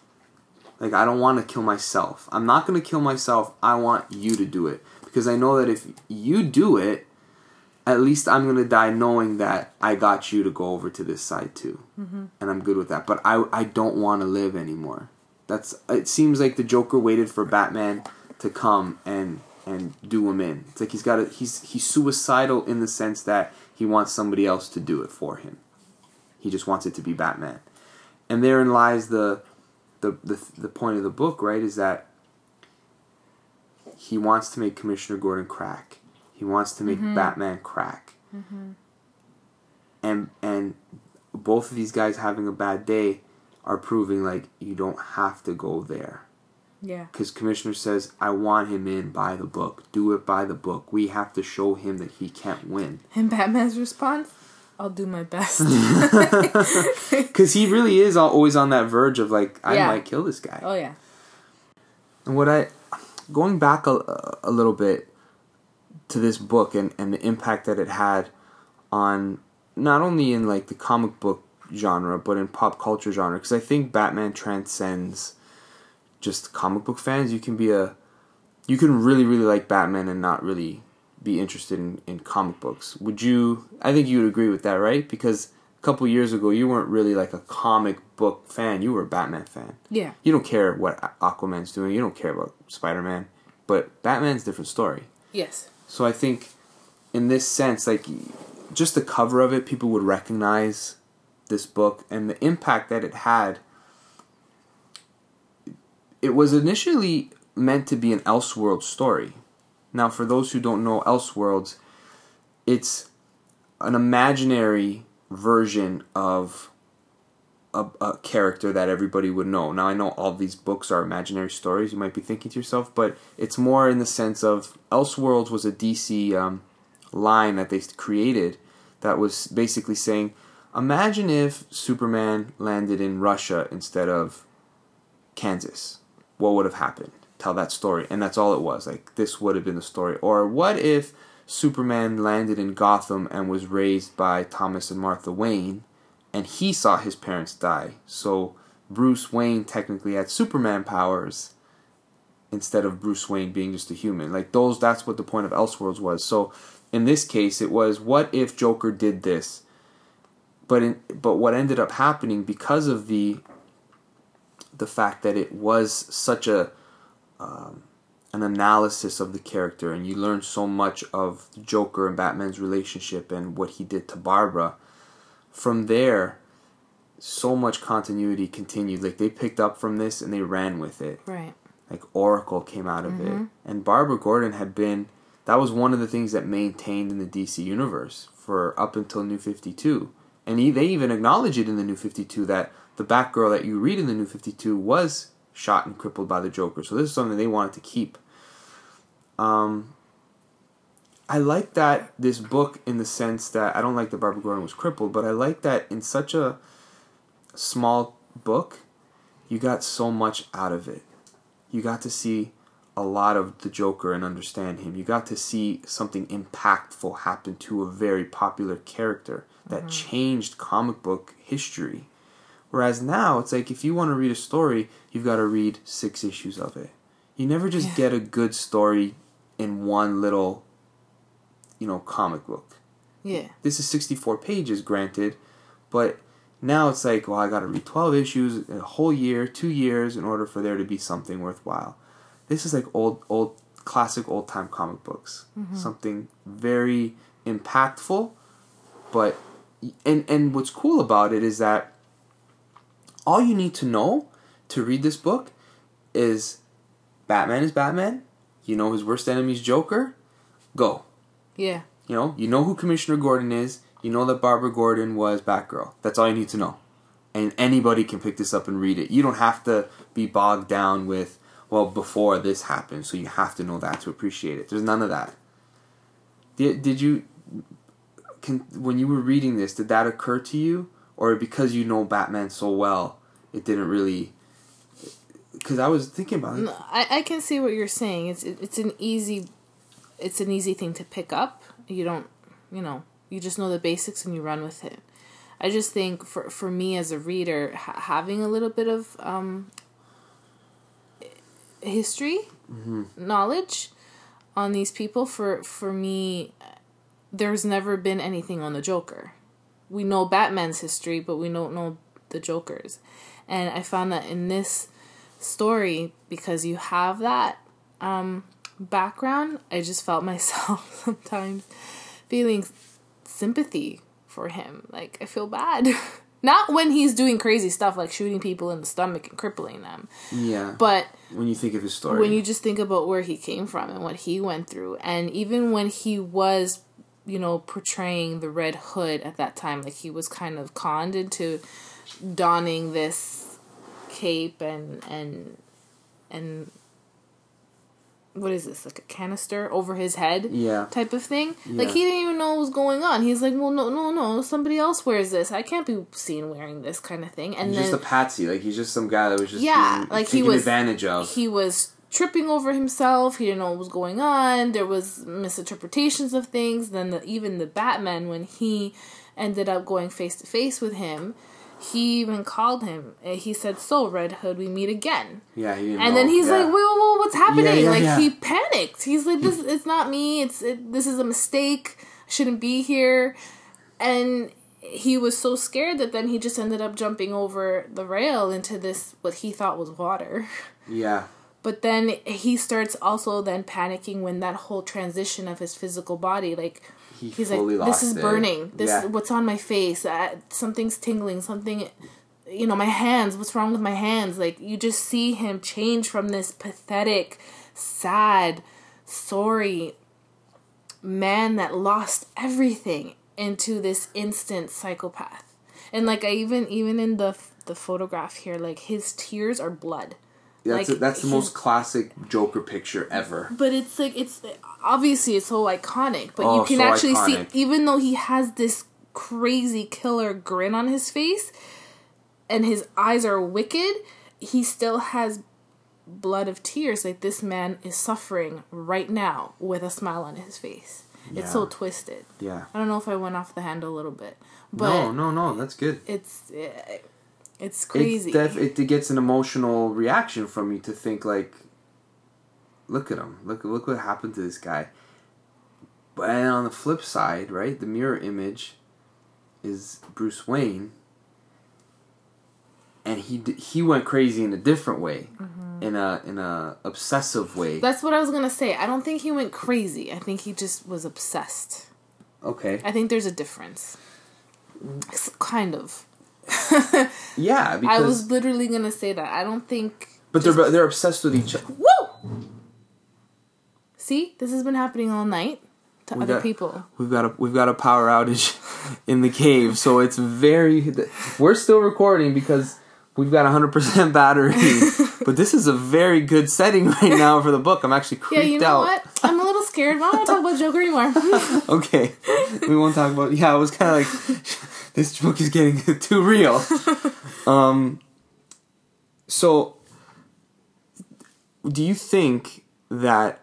Like, I don't want to kill myself. I'm not going to kill myself. I want you to do it. Because I know that if you do it, at least I'm going to die knowing that I got you to go over to this side too. Mm-hmm. And I'm good with that. But I don't want to live anymore. It seems like the Joker waited for Batman to come and do him in. It's like he's suicidal in the sense that he wants somebody else to do it for him. He just wants it to be Batman. And therein lies the point of the book, right? Is that he wants to make Commissioner Gordon crack. He wants to make Batman crack. Mm-hmm. And both of these guys having a bad day are proving like you don't have to go there. Yeah. Because Commissioner says, I want him in by the book. Do it by the book. We have to show him that he can't win. And Batman's response? I'll do my best. Because he really is always on that verge of like, I might kill this guy. Oh, yeah. And going back a little bit to this book and the impact that it had on not only in like the comic book genre, but in pop culture genre. Because I think Batman transcends just comic book fans. You can really, really like Batman and not really be interested in comic books. I think you would agree with that, right? Because a couple years ago, you weren't really like a comic book fan. You were a Batman fan. Yeah. You don't care what Aquaman's doing. You don't care about Spider-Man. But Batman's a different story. Yes. So I think in this sense, like, just the cover of it, people would recognize this book and the impact that it had. It was initially meant to be an Elseworlds story. Now, for those who don't know Elseworlds, it's an imaginary version of a character that everybody would know. Now, I know all these books are imaginary stories, you might be thinking to yourself, but it's more in the sense of Elseworlds was a DC line that they created that was basically saying, imagine if Superman landed in Russia instead of Kansas. What would have happened? Tell that story. And that's all it was. Like, this would have been the story. Or what if Superman landed in Gotham and was raised by Thomas and Martha Wayne, and he saw his parents die? So Bruce Wayne technically had Superman powers instead of Bruce Wayne being just a human. Like, that's what the point of Elseworlds was. So in this case, it was, what if Joker did this? But what ended up happening, because of the fact that it was such an analysis of the character, and you learn so much of the Joker and Batman's relationship and what he did to Barbara, from there, so much continuity continued. Like, they picked up from this and they ran with it. Right. Like, Oracle came out of it. And Barbara Gordon that was one of the things that maintained in the DC universe for up until New 52. And they even acknowledge it in the New 52 that the Batgirl that you read in the New 52 was shot and crippled by the Joker. So this is something they wanted to keep. I like that this book in the sense that I don't like that Barbara Gordon was crippled, but I like that in such a small book, you got so much out of it. You got to see a lot of the Joker and understand him. You got to see something impactful happen to a very popular character that changed comic book history. Whereas now, it's like if you want to read a story, you've got to read 6 issues of it. You never just get a good story in one little, comic book. Yeah. This is 64 pages, granted, but now it's like, well, I got to read 12 issues in a whole year, 2 years, in order for there to be something worthwhile. This is like classic old-time comic books. Something very impactful, but... And what's cool about it is that all you need to know to read this book is Batman is Batman. You know his worst enemy is Joker. Go. Yeah. You know who Commissioner Gordon is. You know that Barbara Gordon was Batgirl. That's all you need to know. And anybody can pick this up and read it. You don't have to be bogged down with, well, before this happened, so you have to know that to appreciate it. There's none of that. Did you... when you were reading this, did that occur to you? Or because you know Batman so well, it didn't really... Because I was thinking about it. No, I can see what you're saying. It's an easy thing to pick up. You don't, you just know the basics and you run with it. I just think for me as a reader, having a little bit of history, knowledge on these people, for me, there's never been anything on the Joker. We know Batman's history, but we don't know the Joker's. And I found that in this story, because you have that background, I just felt myself sometimes feeling sympathy for him. Like, I feel bad. Not when he's doing crazy stuff like shooting people in the stomach and crippling them. Yeah. But when you think of his story. When you just think about where he came from and what he went through. And even when he was, portraying the Red Hood at that time, like he was kind of conned into donning this cape and what is this, like a canister over his head type of thing. Like he didn't even know what was going on. He's like, well, no, somebody else wears this. I can't be seen wearing this kind of thing. And he's then, just a patsy. Like he's just some guy that was just taken advantage of. He was tripping over himself. He didn't know what was going on. There was misinterpretations of things. Then even the Batman, when he ended up going face to face with him, he even called him. He said, "So, Red Hood, we meet again." Yeah, he didn't and know. then he's like, "Whoa, what's happening?" He panicked. He's like, "This, it's not me. This is a mistake. I shouldn't be here." And he was so scared that then he just ended up jumping over the rail into this what he thought was water. Yeah. But then he starts also then panicking when that whole transition of his physical body, like, he's like, this is burning. What's on my face? Something's tingling. Something, my hands. What's wrong with my hands? Like, you just see him change from this pathetic, sad, sorry man that lost everything into this instant psychopath. And like, I even in the photograph here, like, his tears are blood. That's the most classic Joker picture ever. But it's like, it's obviously it's so iconic, but you can actually see, even though he has this crazy killer grin on his face and his eyes are wicked, he still has blood of tears. Like, this man is suffering right now with a smile on his face. Yeah. It's so twisted. Yeah. I don't know if I went off the handle a little bit, but no, that's good. It's crazy. It gets an emotional reaction from you to think, like, look at him. Look what happened to this guy. But and on the flip side, right, the mirror image is Bruce Wayne, and he went crazy in a different way, in a obsessive way. That's what I was gonna say. I don't think he went crazy. I think he just was obsessed. Okay. I think there's a difference. Kind of. Yeah, because I was literally gonna say that. I don't think. But they're obsessed with each other. Woo! See, this has been happening all night to other people. We've got a power outage in the cave, so it's we're still recording because we've got 100% battery But this is a very good setting right now for the book. I'm actually creeped out. Yeah, you know what? I'm a little scared. I don't want to talk about Joker anymore. Okay. We won't talk about... Yeah, I was kind of like... This book is getting too real. So, do you think that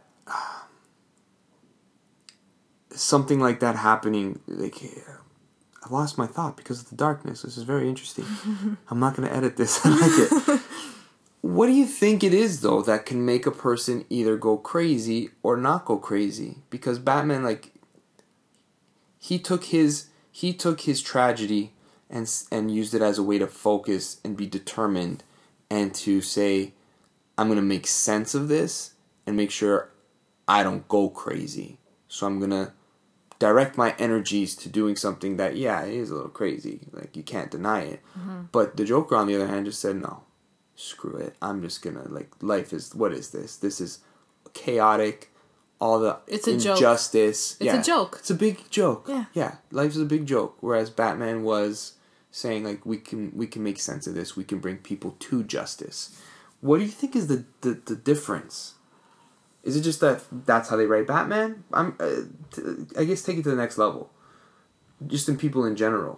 something like that happening... Like, I lost my thought because of the darkness. This is very interesting. I'm not going to edit this. I like it. What do you think it is, though, that can make a person either go crazy or not go crazy? Because Batman, like, he took his tragedy and used it as a way to focus and be determined and to say, I'm going to make sense of this and make sure I don't go crazy. So I'm going to direct my energies to doing something that, yeah, it is a little crazy. Like, you can't deny it. Mm-hmm. But the Joker, on the other hand, just said, no, screw it. I'm just going to, like, life is, what is this? This is chaotic. All the injustice. It's a joke. It's a big joke. Yeah. Yeah. Life is a big joke. Whereas Batman was saying, like, we can make sense of this. We can bring people to justice. What do you think is the difference? Is it just that that's how they write Batman? I guess take it to the next level. Just in people in general.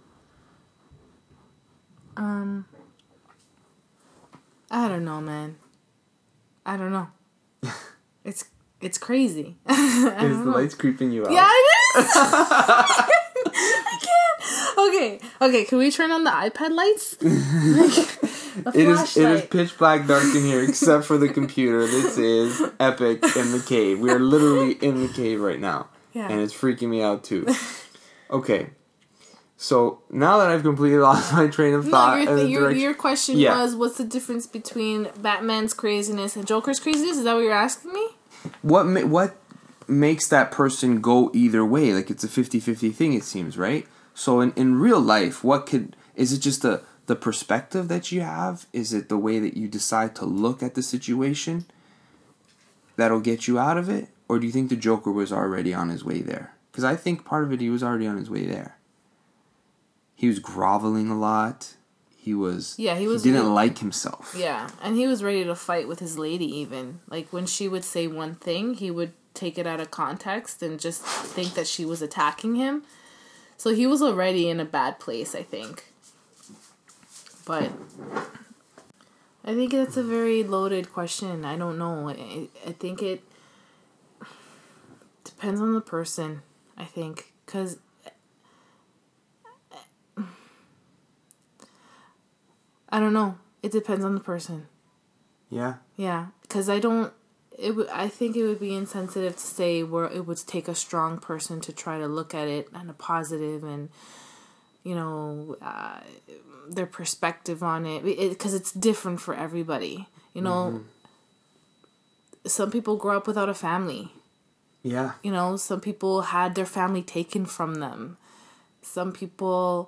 I don't know, man. I don't know. It's crazy. Is the lights creeping you out? Yeah, it is. I can't. Okay. Can we turn on the iPad lights? It is pitch black dark in here, except for the computer. This is epic in the cave. We are literally in the cave right now, and it's freaking me out too. Okay, so now that I've completely lost my train of thought, your question was, what's the difference between Batman's craziness and Joker's craziness? Is that what you're asking me? What makes that person go either way? Like, it's a 50-50 thing, it seems, right? So in real life, is it just the perspective that you have? Is it the way that you decide to look at the situation that'll get you out of it? Or do you think the Joker was already on his way there? Because I think part of it, he was already on his way there. He was groveling a lot. He didn't like himself. Yeah, and he was ready to fight with his lady even. Like, when she would say one thing, he would take it out of context and just think that she was attacking him. So he was already in a bad place, I think. But I think that's a very loaded question. I don't know. I think it depends on the person, I think. Because I don't know. It depends on the person. Yeah? Yeah. Because I think it would be insensitive to say where it would take a strong person to try to look at it in a positive and, their perspective on it. Because it's different for everybody. Some people grow up without a family. Yeah. Some people had their family taken from them. Some people,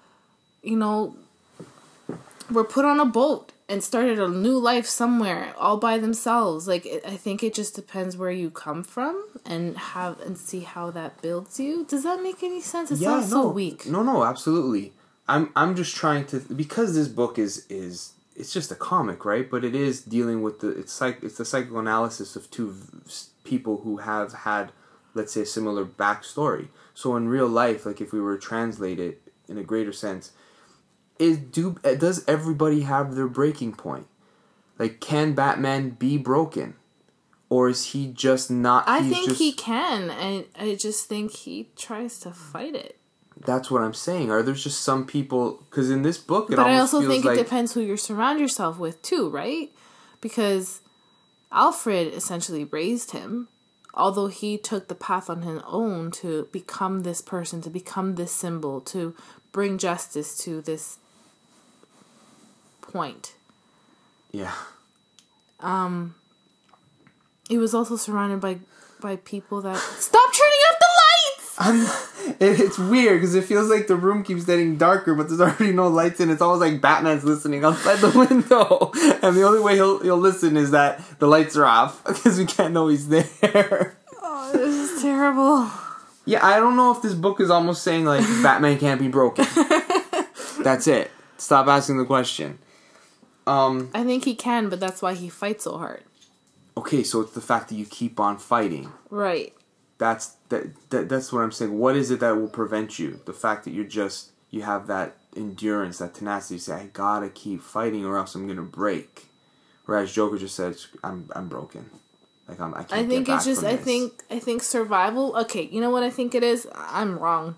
were put on a boat and started a new life somewhere all by themselves. Like, I think it just depends where you come from and see how that builds you. Does that make any sense? It sounds so weak. No, absolutely. I'm just trying to, because this book is it's just a comic, right? But it is dealing with it's the psychoanalysis of two people who have had, let's say, a similar backstory. So in real life, like, if we were to translate it in a greater sense, does everybody have their breaking point? Like, can Batman be broken? Or is he just not... I think he can. I just think he tries to fight it. That's what I'm saying. Are there just some people... Because in this book, but I also think it depends who you surround yourself with, too, right? Because Alfred essentially raised him. Although he took the path on his own to become this person, to become this symbol, to bring justice to this point. Yeah. He was also surrounded by people that... Stop turning up the lights! It's weird because it feels like the room keeps getting darker, but there's already no lights in. It's almost like Batman's listening outside the window. And the only way he'll listen is that the lights are off because we can't know he's there. Oh, this is terrible. Yeah, I don't know if this book is almost saying, like, Batman can't be broken. That's it. Stop asking the question. I think he can, but that's why he fights so hard. Okay, so it's the fact that you keep on fighting. Right. That's what I'm saying. What is it that will prevent you? The fact that you have that endurance, that tenacity. You say, I gotta keep fighting, or else I'm gonna break. Whereas Joker just said, I'm broken. Like I can't. I think it's just. I think survival. Okay, you know what I think it is. I'm wrong.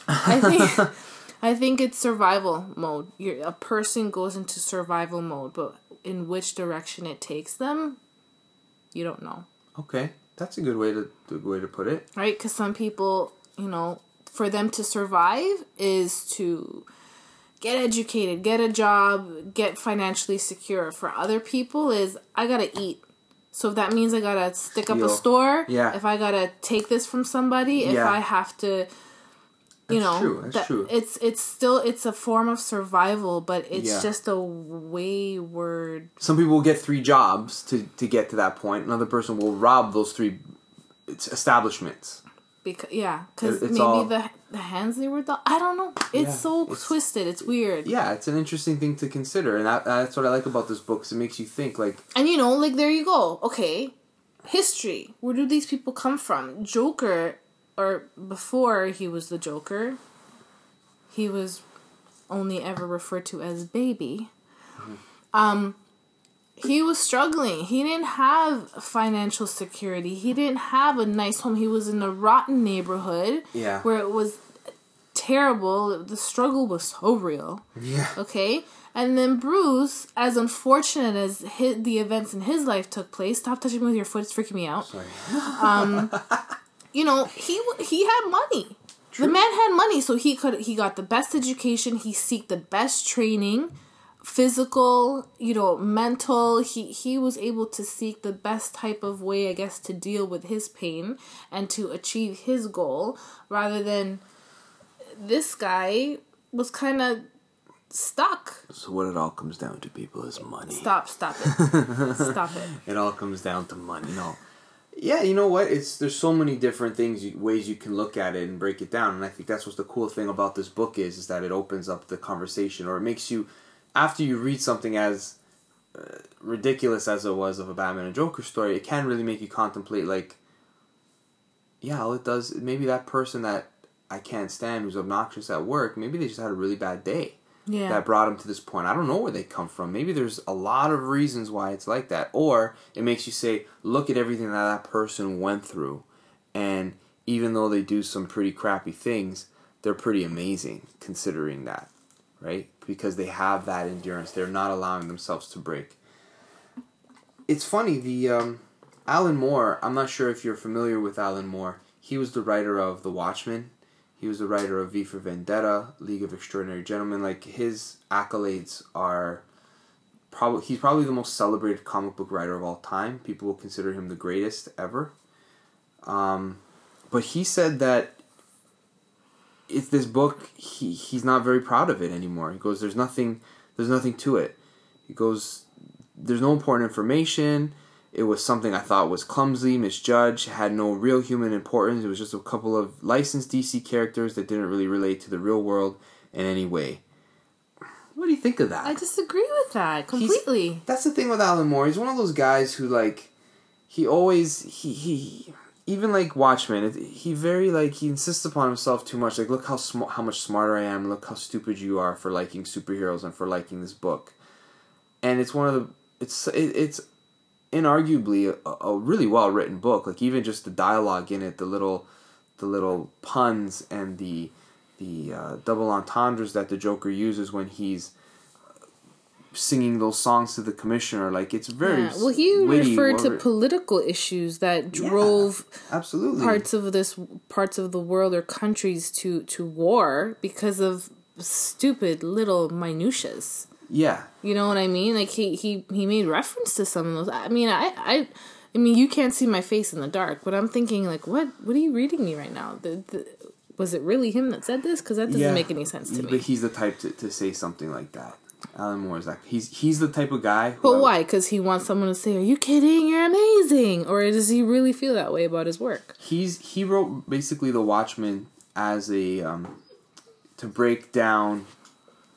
I think it's survival mode. A person goes into survival mode, but in which direction it takes them, you don't know. Okay, that's a good way to put it. Right, because some people, for them to survive is to get educated, get a job, get financially secure. For other people is, I gotta eat. So if that means I gotta stick up a store, if I gotta take this from somebody, if I have to, That's true. It's a form of survival, but it's just a wayward. Some people will get 3 jobs to get to that point. Another person will rob those 3 establishments. Because maybe the hands they were I don't know. It's twisted. It's weird. Yeah, it's an interesting thing to consider, and that's what I like about this book. Cause it makes you think, like, and there you go. Okay, history. Where do these people come from? Joker, or before he was the Joker, he was only ever referred to as Baby. Mm-hmm. He was struggling. He didn't have financial security. He didn't have a nice home. He was in a rotten neighborhood where it was terrible. The struggle was so real. Yeah. Okay? And then Bruce, as unfortunate as the events in his life took place, stop touching me with your foot, it's freaking me out. Sorry. He had money. True. The man had money, so he got the best education. He seeked the best training. Physical, mental, he was able to seek the best type of way, I guess, to deal with his pain and to achieve his goal, rather than this guy was kind of stuck. So what it all comes down to, people, is money. Stop it. Stop it. It all comes down to money. No. Yeah, you know what? There's so many different ways you can look at it and break it down, and I think that's what's the cool thing about this book is that it opens up the conversation, or it makes you, after you read something as ridiculous as it was of a Batman and Joker story, it can really make you contemplate, like, all it does, maybe that person that I can't stand who's obnoxious at work, maybe they just had a really bad day that brought them to this point. I don't know where they come from. Maybe there's a lot of reasons why it's like that. Or it makes you say, look at everything that person went through, and even though they do some pretty crappy things, they're pretty amazing considering that, right? Because they have that endurance. They're not allowing themselves to break. It's funny, the Alan Moore, I'm not sure if you're familiar with Alan Moore. He was the writer of The Watchmen. He was the writer of V for Vendetta, League of Extraordinary Gentlemen. Like, his accolades are he's probably the most celebrated comic book writer of all time. People will consider him the greatest ever. But he said that it's this book, he's not very proud of it anymore. He goes, there's nothing to it. He goes, there's no important information. It was something I thought was clumsy, misjudged, had no real human importance. It was just a couple of licensed DC characters that didn't really relate to the real world in any way. What do you think of that? I disagree with that completely. That's the thing with Alan Moore. He's one of those guys who, like, he even like Watchmen, he insists upon himself too much. Like, look how much smarter I am. Look how stupid you are for liking superheroes and for liking this book. And it's it's inarguably a really well written book. Like, even just the dialogue in it, the little puns and the double entendres that the Joker uses when he's singing those songs to the commissioner, like, it's very he referred to political issues that drove absolutely parts of the world or countries to war because of stupid little minutiaes. Yeah, you know what I mean. Like, he made reference to some of those. I mean, I mean, you can't see my face in the dark, but I'm thinking, like, what are you reading me right now? Was it really him that said this? Because that doesn't make any sense to me. But he's the type to say something like that. Alan Moore is like, he's the type of guy. But why? Because he wants someone to say, "Are you kidding? You're amazing," or does he really feel that way about his work? He wrote basically The Watchmen as a to break down,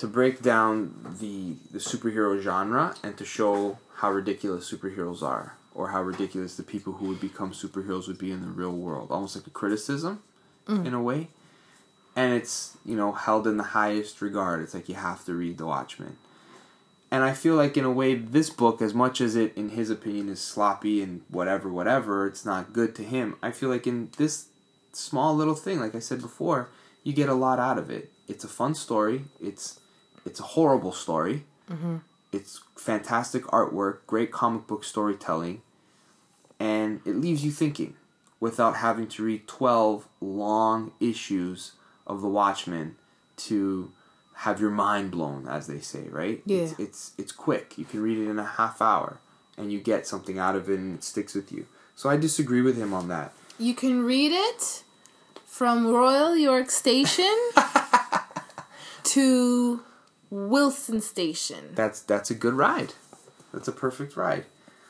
to break down the superhero genre and to show how ridiculous superheroes are, or how ridiculous the people who would become superheroes would be in the real world. Almost like a criticism, in a way. And it's, held in the highest regard. It's like you have to read The Watchmen. And I feel like, in a way, this book, as much as it, in his opinion, is sloppy and whatever, it's not good to him. I feel like in this small little thing, like I said before, you get a lot out of it. It's a fun story. It's a horrible story. Mm-hmm. It's fantastic artwork, great comic book storytelling, and it leaves you thinking without having to read 12 long issues of The Watchmen to have your mind blown, as they say, right? Yeah. It's quick. You can read it in a half hour, and you get something out of it, and it sticks with you. So I disagree with him on that. You can read it from Royal York Station to Wilson Station. That's a good ride. That's a perfect ride.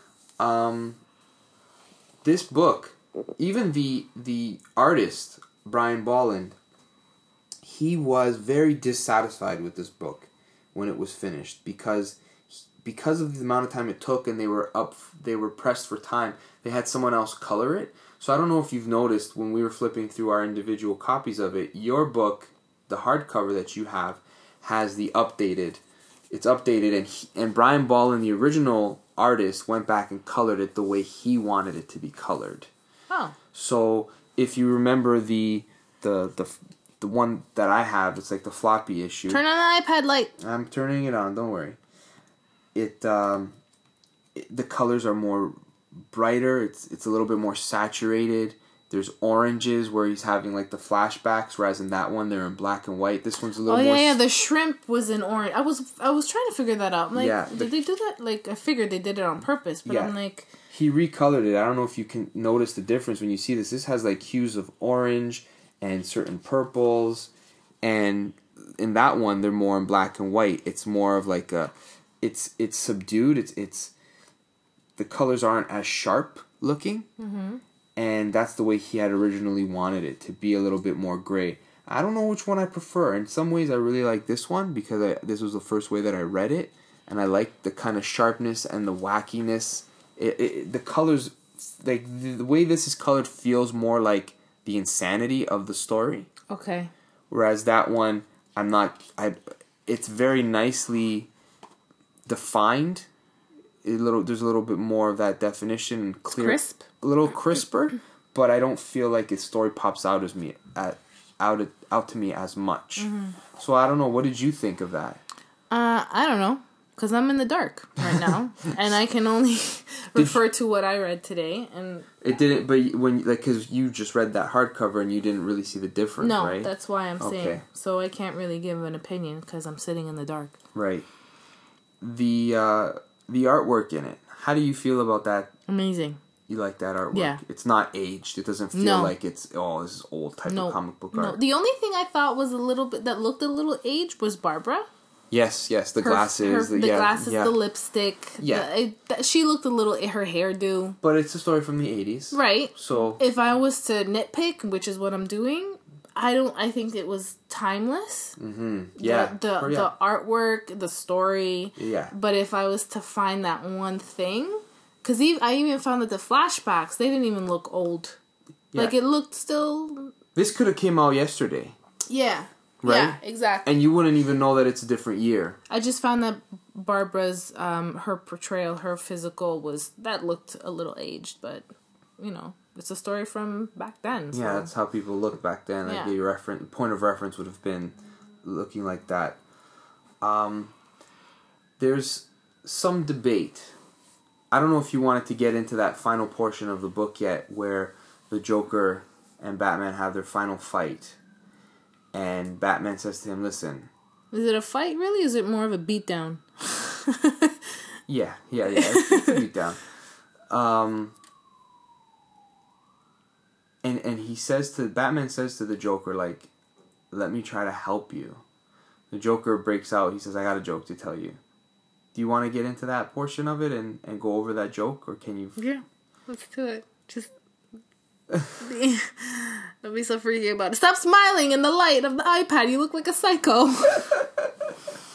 This book, even the artist, Brian Bolland, he was very dissatisfied with this book when it was finished because of the amount of time it took, and they were pressed for time. They had someone else color it. So I don't know if you've noticed when we were flipping through our individual copies of it, your book, the hardcover that you have, has the updated. It's updated, and Brian Bolland, the original artist, went back and colored it the way he wanted it to be colored. Oh. So if you remember the one that I have, it's like the floppy issue. Turn on the iPad light. I'm turning it on. Don't worry. The colors are more brighter. It's a little bit more saturated. There's oranges where he's having like the flashbacks, whereas in that one they're in black and white. This one's a little more... Oh yeah, the shrimp was in orange. I was trying to figure that out. I'm like, yeah, did they do that? Like, I figured they did it on purpose, but yeah. I'm like... He recolored it. I don't know if you can notice the difference when you see this. This has like hues of orange and certain purples, and in that one they're more in black and white. It's more of like a... It's subdued. It's the colors aren't as sharp looking. Mm-hmm. And that's the way he had originally wanted it, to be a little bit more gray. I don't know which one I prefer. In some ways, I really like this one because this was the first way that I read it. And I like the kind of sharpness and the wackiness. The colors, like the way this is colored feels more like the insanity of the story. Okay. Whereas that one, it's very nicely defined. There's a little bit more of that definition and clear. Crisp. A little crisper, but I don't feel like his story pops out out to me as much. Mm-hmm. So I don't know. What did you think of that? I don't know, because I'm in the dark right now, and I can only refer to what I read today. And it didn't. But because you just read that hardcover and you didn't really see the difference, no, right? that's why I'm saying. So I can't really give an opinion because I'm sitting in the dark. Right. The artwork in it. How do you feel about that? Amazing. You like that artwork? Yeah. It's not aged. It doesn't feel like this is old type of comic book art. The only thing I thought was that looked a little aged was Barbara. Yes, the glasses. The glasses, the lipstick. Yeah. She looked a little, her hairdo. But it's a story from the 80s. Right. So if I was to nitpick, which is what I'm doing, I think it was timeless. Mm-hmm. Yeah. The artwork, the story. Yeah. But if I was to find that one thing, because I even found that the flashbacks, they didn't even look old. Yeah. Like, it looked still... This could have came out yesterday. Yeah. Right? Yeah, exactly. And you wouldn't even know that it's a different year. I just found that Barbara's, her portrayal, her physical that looked a little aged, but, it's a story from back then. So. Yeah, that's how people looked back then. Like the point of reference would have been looking like that. There's some debate. I don't know if you wanted to get into that final portion of the book yet, where the Joker and Batman have their final fight, and Batman says to him, "Listen." Is it a fight, really? Is it more of a beatdown? Yeah. It's a beatdown. And Batman says to the Joker, like, "Let me try to help you." The Joker breaks out. He says, "I got a joke to tell you." Do you want to get into that portion of it and go over that joke, or can you? Yeah, let's do it. Just don't be so freaky about it. Stop smiling in the light of the iPad. You look like a psycho.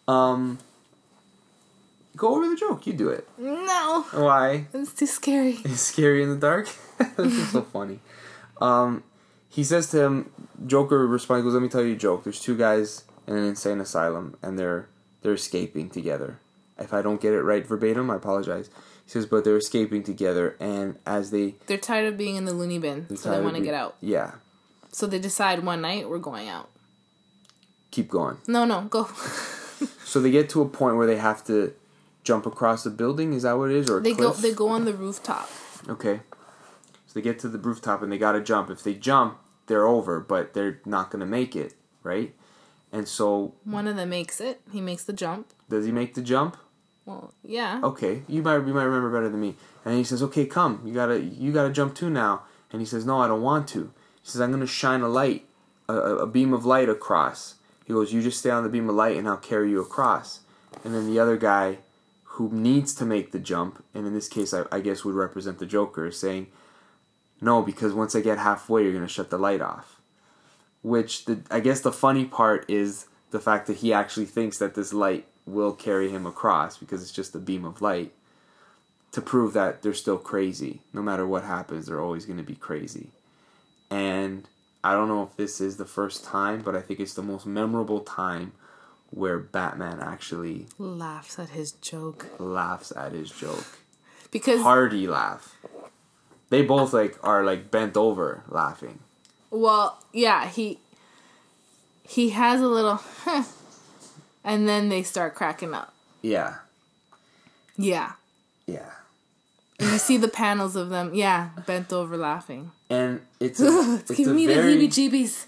Go over the joke. You do it. No. Why? It's too scary. It's scary in the dark? This is so funny. He says to him, Joker responds, he goes, let me tell you a joke. There's two guys in an insane asylum, and they're escaping together. If I don't get it right verbatim, I apologize. He says, but they're escaping together, and as they're tired of being in the loony bin, so they want to get out. Yeah. So they decide one night, we're going out. Keep going. No, go. So they get to a point where they have to jump across a building. Is that what it is, or a cliff? They go on the rooftop. Okay. So they get to the rooftop and they gotta jump. If they jump, they're over, but they're not gonna make it, right? And so one of them makes it. He makes the jump. Does he make the jump? Well, yeah. Okay, you might remember better than me. And he says, "Okay, come, you gotta jump too now." And he says, "No, I don't want to." He says, "I'm gonna shine a light, a beam of light across." He goes, "You just stay on the beam of light, and I'll carry you across." And then the other guy, who needs to make the jump, and in this case, I guess would represent the Joker, is saying, "No, because once I get halfway, you're gonna shut the light off." Which I guess the funny part is the fact that he actually thinks that this light will carry him across because it's just a beam of light, to prove that they're still crazy. No matter what happens, they're always going to be crazy. And I don't know if this is the first time, but I think it's the most memorable time where Batman actually laughs at his joke. Because hearty laugh. They both are bent over laughing. Well, yeah, he has a little and then they start cracking up. Yeah. Yeah. Yeah. And you see the panels of them, bent over laughing. And it's giving me the heebie-jeebies.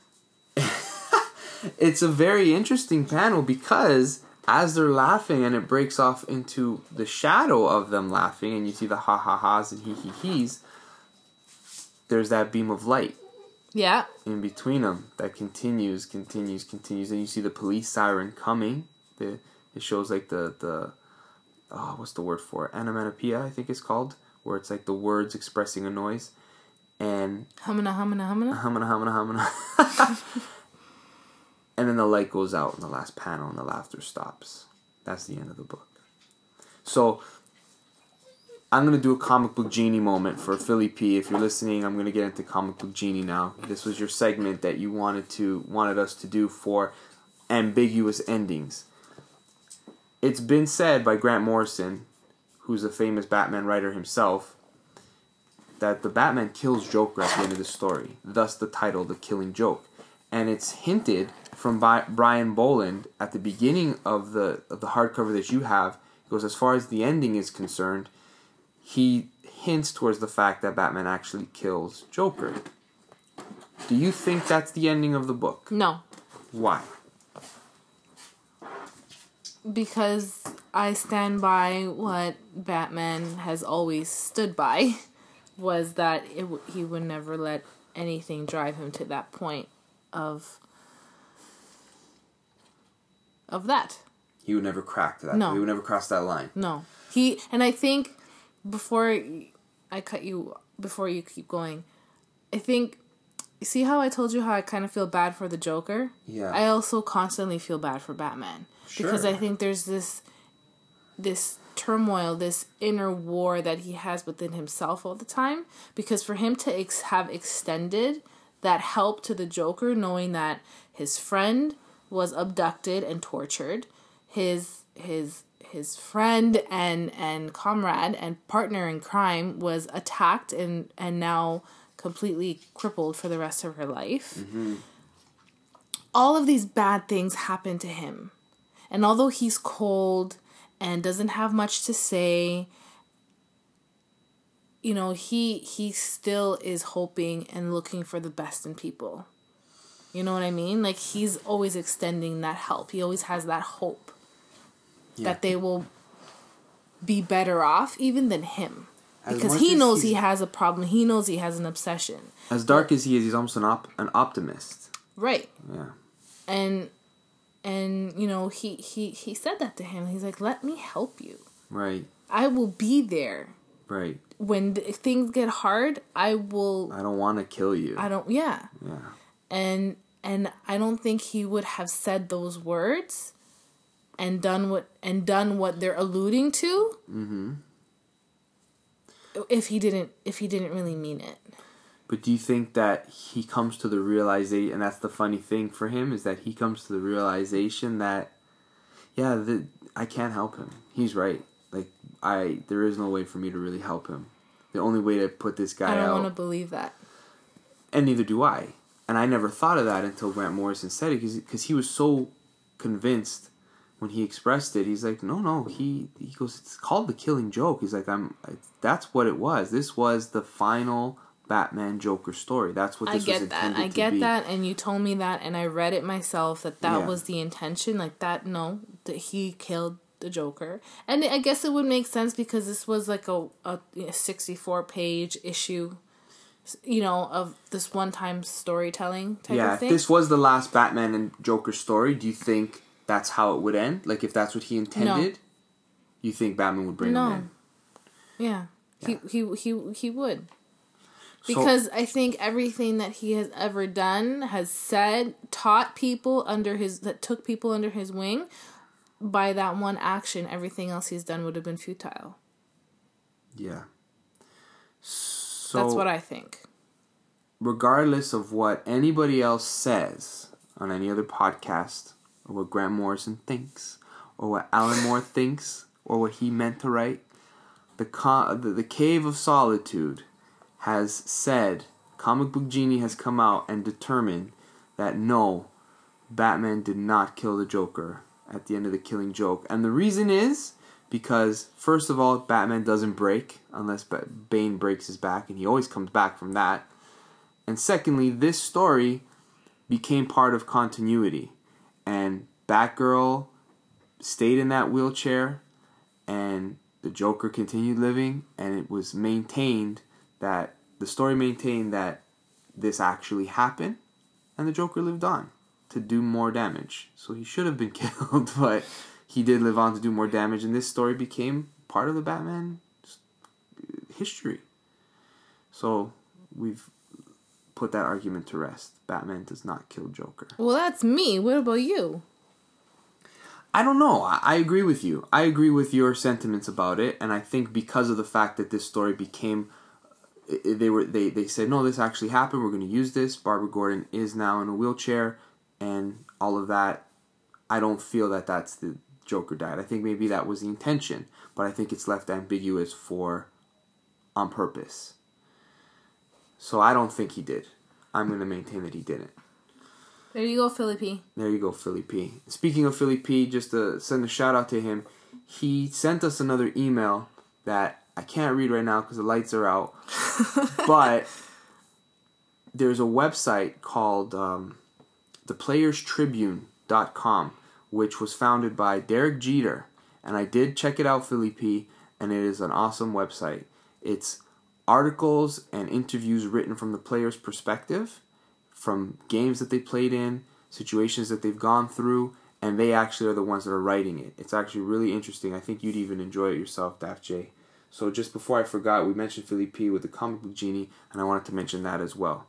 It's a very interesting panel because as they're laughing and it breaks off into the shadow of them laughing and you see the ha-ha-has and he-he-he's, there's that beam of light. Yeah. In between them that continues, and you see the police siren coming. It shows the what's the word for it? Onomatopoeia, I think it's called, where it's like the words expressing a noise, and humana. And then the light goes out in the last panel and the laughter stops. That's the end of the book. So I'm going to do a comic book genie moment for Philly P. If you're listening, I'm going to get into comic book genie now. This was your segment that you wanted us to do for ambiguous endings. It's been said by Grant Morrison, who's a famous Batman writer himself, that the Batman kills Joker at the end of the story. Thus the title, The Killing Joke. And it's hinted from Brian Boland at the beginning of the hardcover that you have. He goes, as far as the ending is concerned, he hints towards the fact that Batman actually kills Joker. Do you think that's the ending of the book? No. Why? Because I stand by what Batman has always stood by, was that he would never let anything drive him to that point of that. He would never crack to that. No. He would never cross that line. No. And I think, before you keep going, I think, see how I told you how I kind of feel bad for the Joker? Yeah. I also constantly feel bad for Batman. Sure. Because I think there's this turmoil, this inner war that he has within himself all the time. Because for him to have extended that help to the Joker, knowing that his friend was abducted and tortured, his friend and comrade and partner in crime was attacked and now completely crippled for the rest of her life. Mm-hmm. All of these bad things happen to him. And although he's cold and doesn't have much to say, he still is hoping and looking for the best in people. You know what I mean? Like, he's always extending that help. He always has that hope that they will be better off even than him. Because he knows he has a problem. He knows he has an obsession. As dark as he is, he's almost an optimist. Right. Yeah. And he said that to him. He's like, let me help you. Right. I will be there. Right. When things get hard, I don't want to kill you. Yeah. And I don't think he would have said those words and done what they're alluding to. Mm-hmm. If he didn't really mean it. But do you think that he comes to the realization, and that's the funny thing for him, is that he comes to the realization that, I can't help him. He's right. Like, there is no way for me to really help him. The only way to put this guy out... I don't want to believe that. And neither do I. And I never thought of that until Grant Morrison said it, because he was so convinced when he expressed it. He's like, no, he goes, it's called The Killing Joke. He's like, that's what it was. This was the final Batman Joker story. That's what this was intended to be. I get that, and you told me that, and I read it myself, that was the intention. Like, that he killed the Joker. And I guess it would make sense because this was like a 64-page issue, of this one-time storytelling type of thing. If this was the last Batman and Joker story, do you think that's how it would end? Like, if that's what he intended, you think Batman would bring him in? Yeah. He would. Because I think everything that he has ever done, has said, took people under his wing. By that one action, everything else he's done would have been futile. Yeah. So that's what I think. Regardless of what anybody else says on any other podcast, or what Grant Morrison thinks, or what Alan Moore thinks, or what he meant to write, the Cave of Solitude has said, Comic Book Genie has come out and determined that no, Batman did not kill the Joker at the end of The Killing Joke. And the reason is because, first of all, Batman doesn't break unless Bane breaks his back, and he always comes back from that. And secondly, this story became part of continuity. And Batgirl stayed in that wheelchair, and the Joker continued living, and it was maintained that the story maintained that this actually happened, and the Joker lived on to do more damage. So he should have been killed, but he did live on to do more damage, and this story became part of the Batman history. So we've put that argument to rest. Batman does not kill Joker. Well, that's me. What about you? I don't know. I agree with you. I agree with your sentiments about it, and I think because of the fact that this story became... They said, no, this actually happened, we're going to use this. Barbara Gordon is now in a wheelchair, and all of that, I don't feel that that's the Joker died. I think maybe that was the intention, but I think it's left ambiguous on purpose. So I don't think he did. I'm going to maintain that he didn't. There you go, Philly P. There you go, Philly P. Speaking of Philly P, just to send a shout out to him, he sent us another email that I can't read right now because the lights are out. But there's a website called theplayerstribune.com, which was founded by Derek Jeter. And I did check it out, Philly P, and it is an awesome website. It's articles and interviews written from the player's perspective, from games that they played in, situations that they've gone through, and they actually are the ones that are writing it. It's actually really interesting. I think you'd even enjoy it yourself, Daft J. So just before I forgot, we mentioned Philly P with the Comic Book Genie, and I wanted to mention that as well.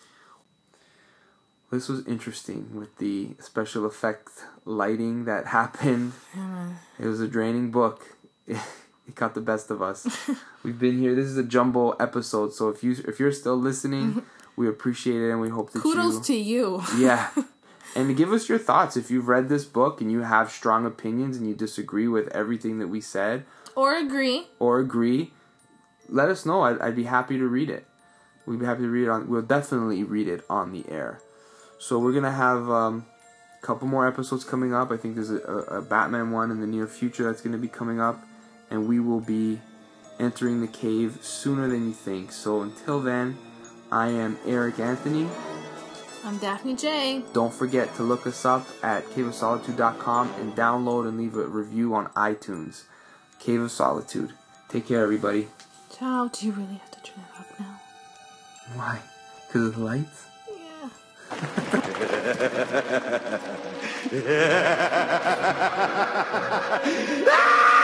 This was interesting with the special effect lighting that happened. It was a draining book. It got the best of us. We've been here. This is a jumbo episode, so if you're still listening, we appreciate it, and we hope that kudos to you. Yeah. And give us your thoughts. If you've read this book and you have strong opinions and you disagree with everything that we said, or agree, let us know. I'd be happy to read it. We'd be happy to read it we'll definitely read it on the air. So we're gonna have a couple more episodes coming up. I think there's a Batman one in the near future that's gonna be coming up, and we will be entering the cave sooner than you think. So until then, I am Eric Anthony. I'm Daphne J. Don't forget to look us up at caveofsolitude.com and download and leave a review on iTunes. Cave of Solitude. Take care, everybody. Ciao. Do you really have to turn it up now? Why? Because of the lights? Yeah.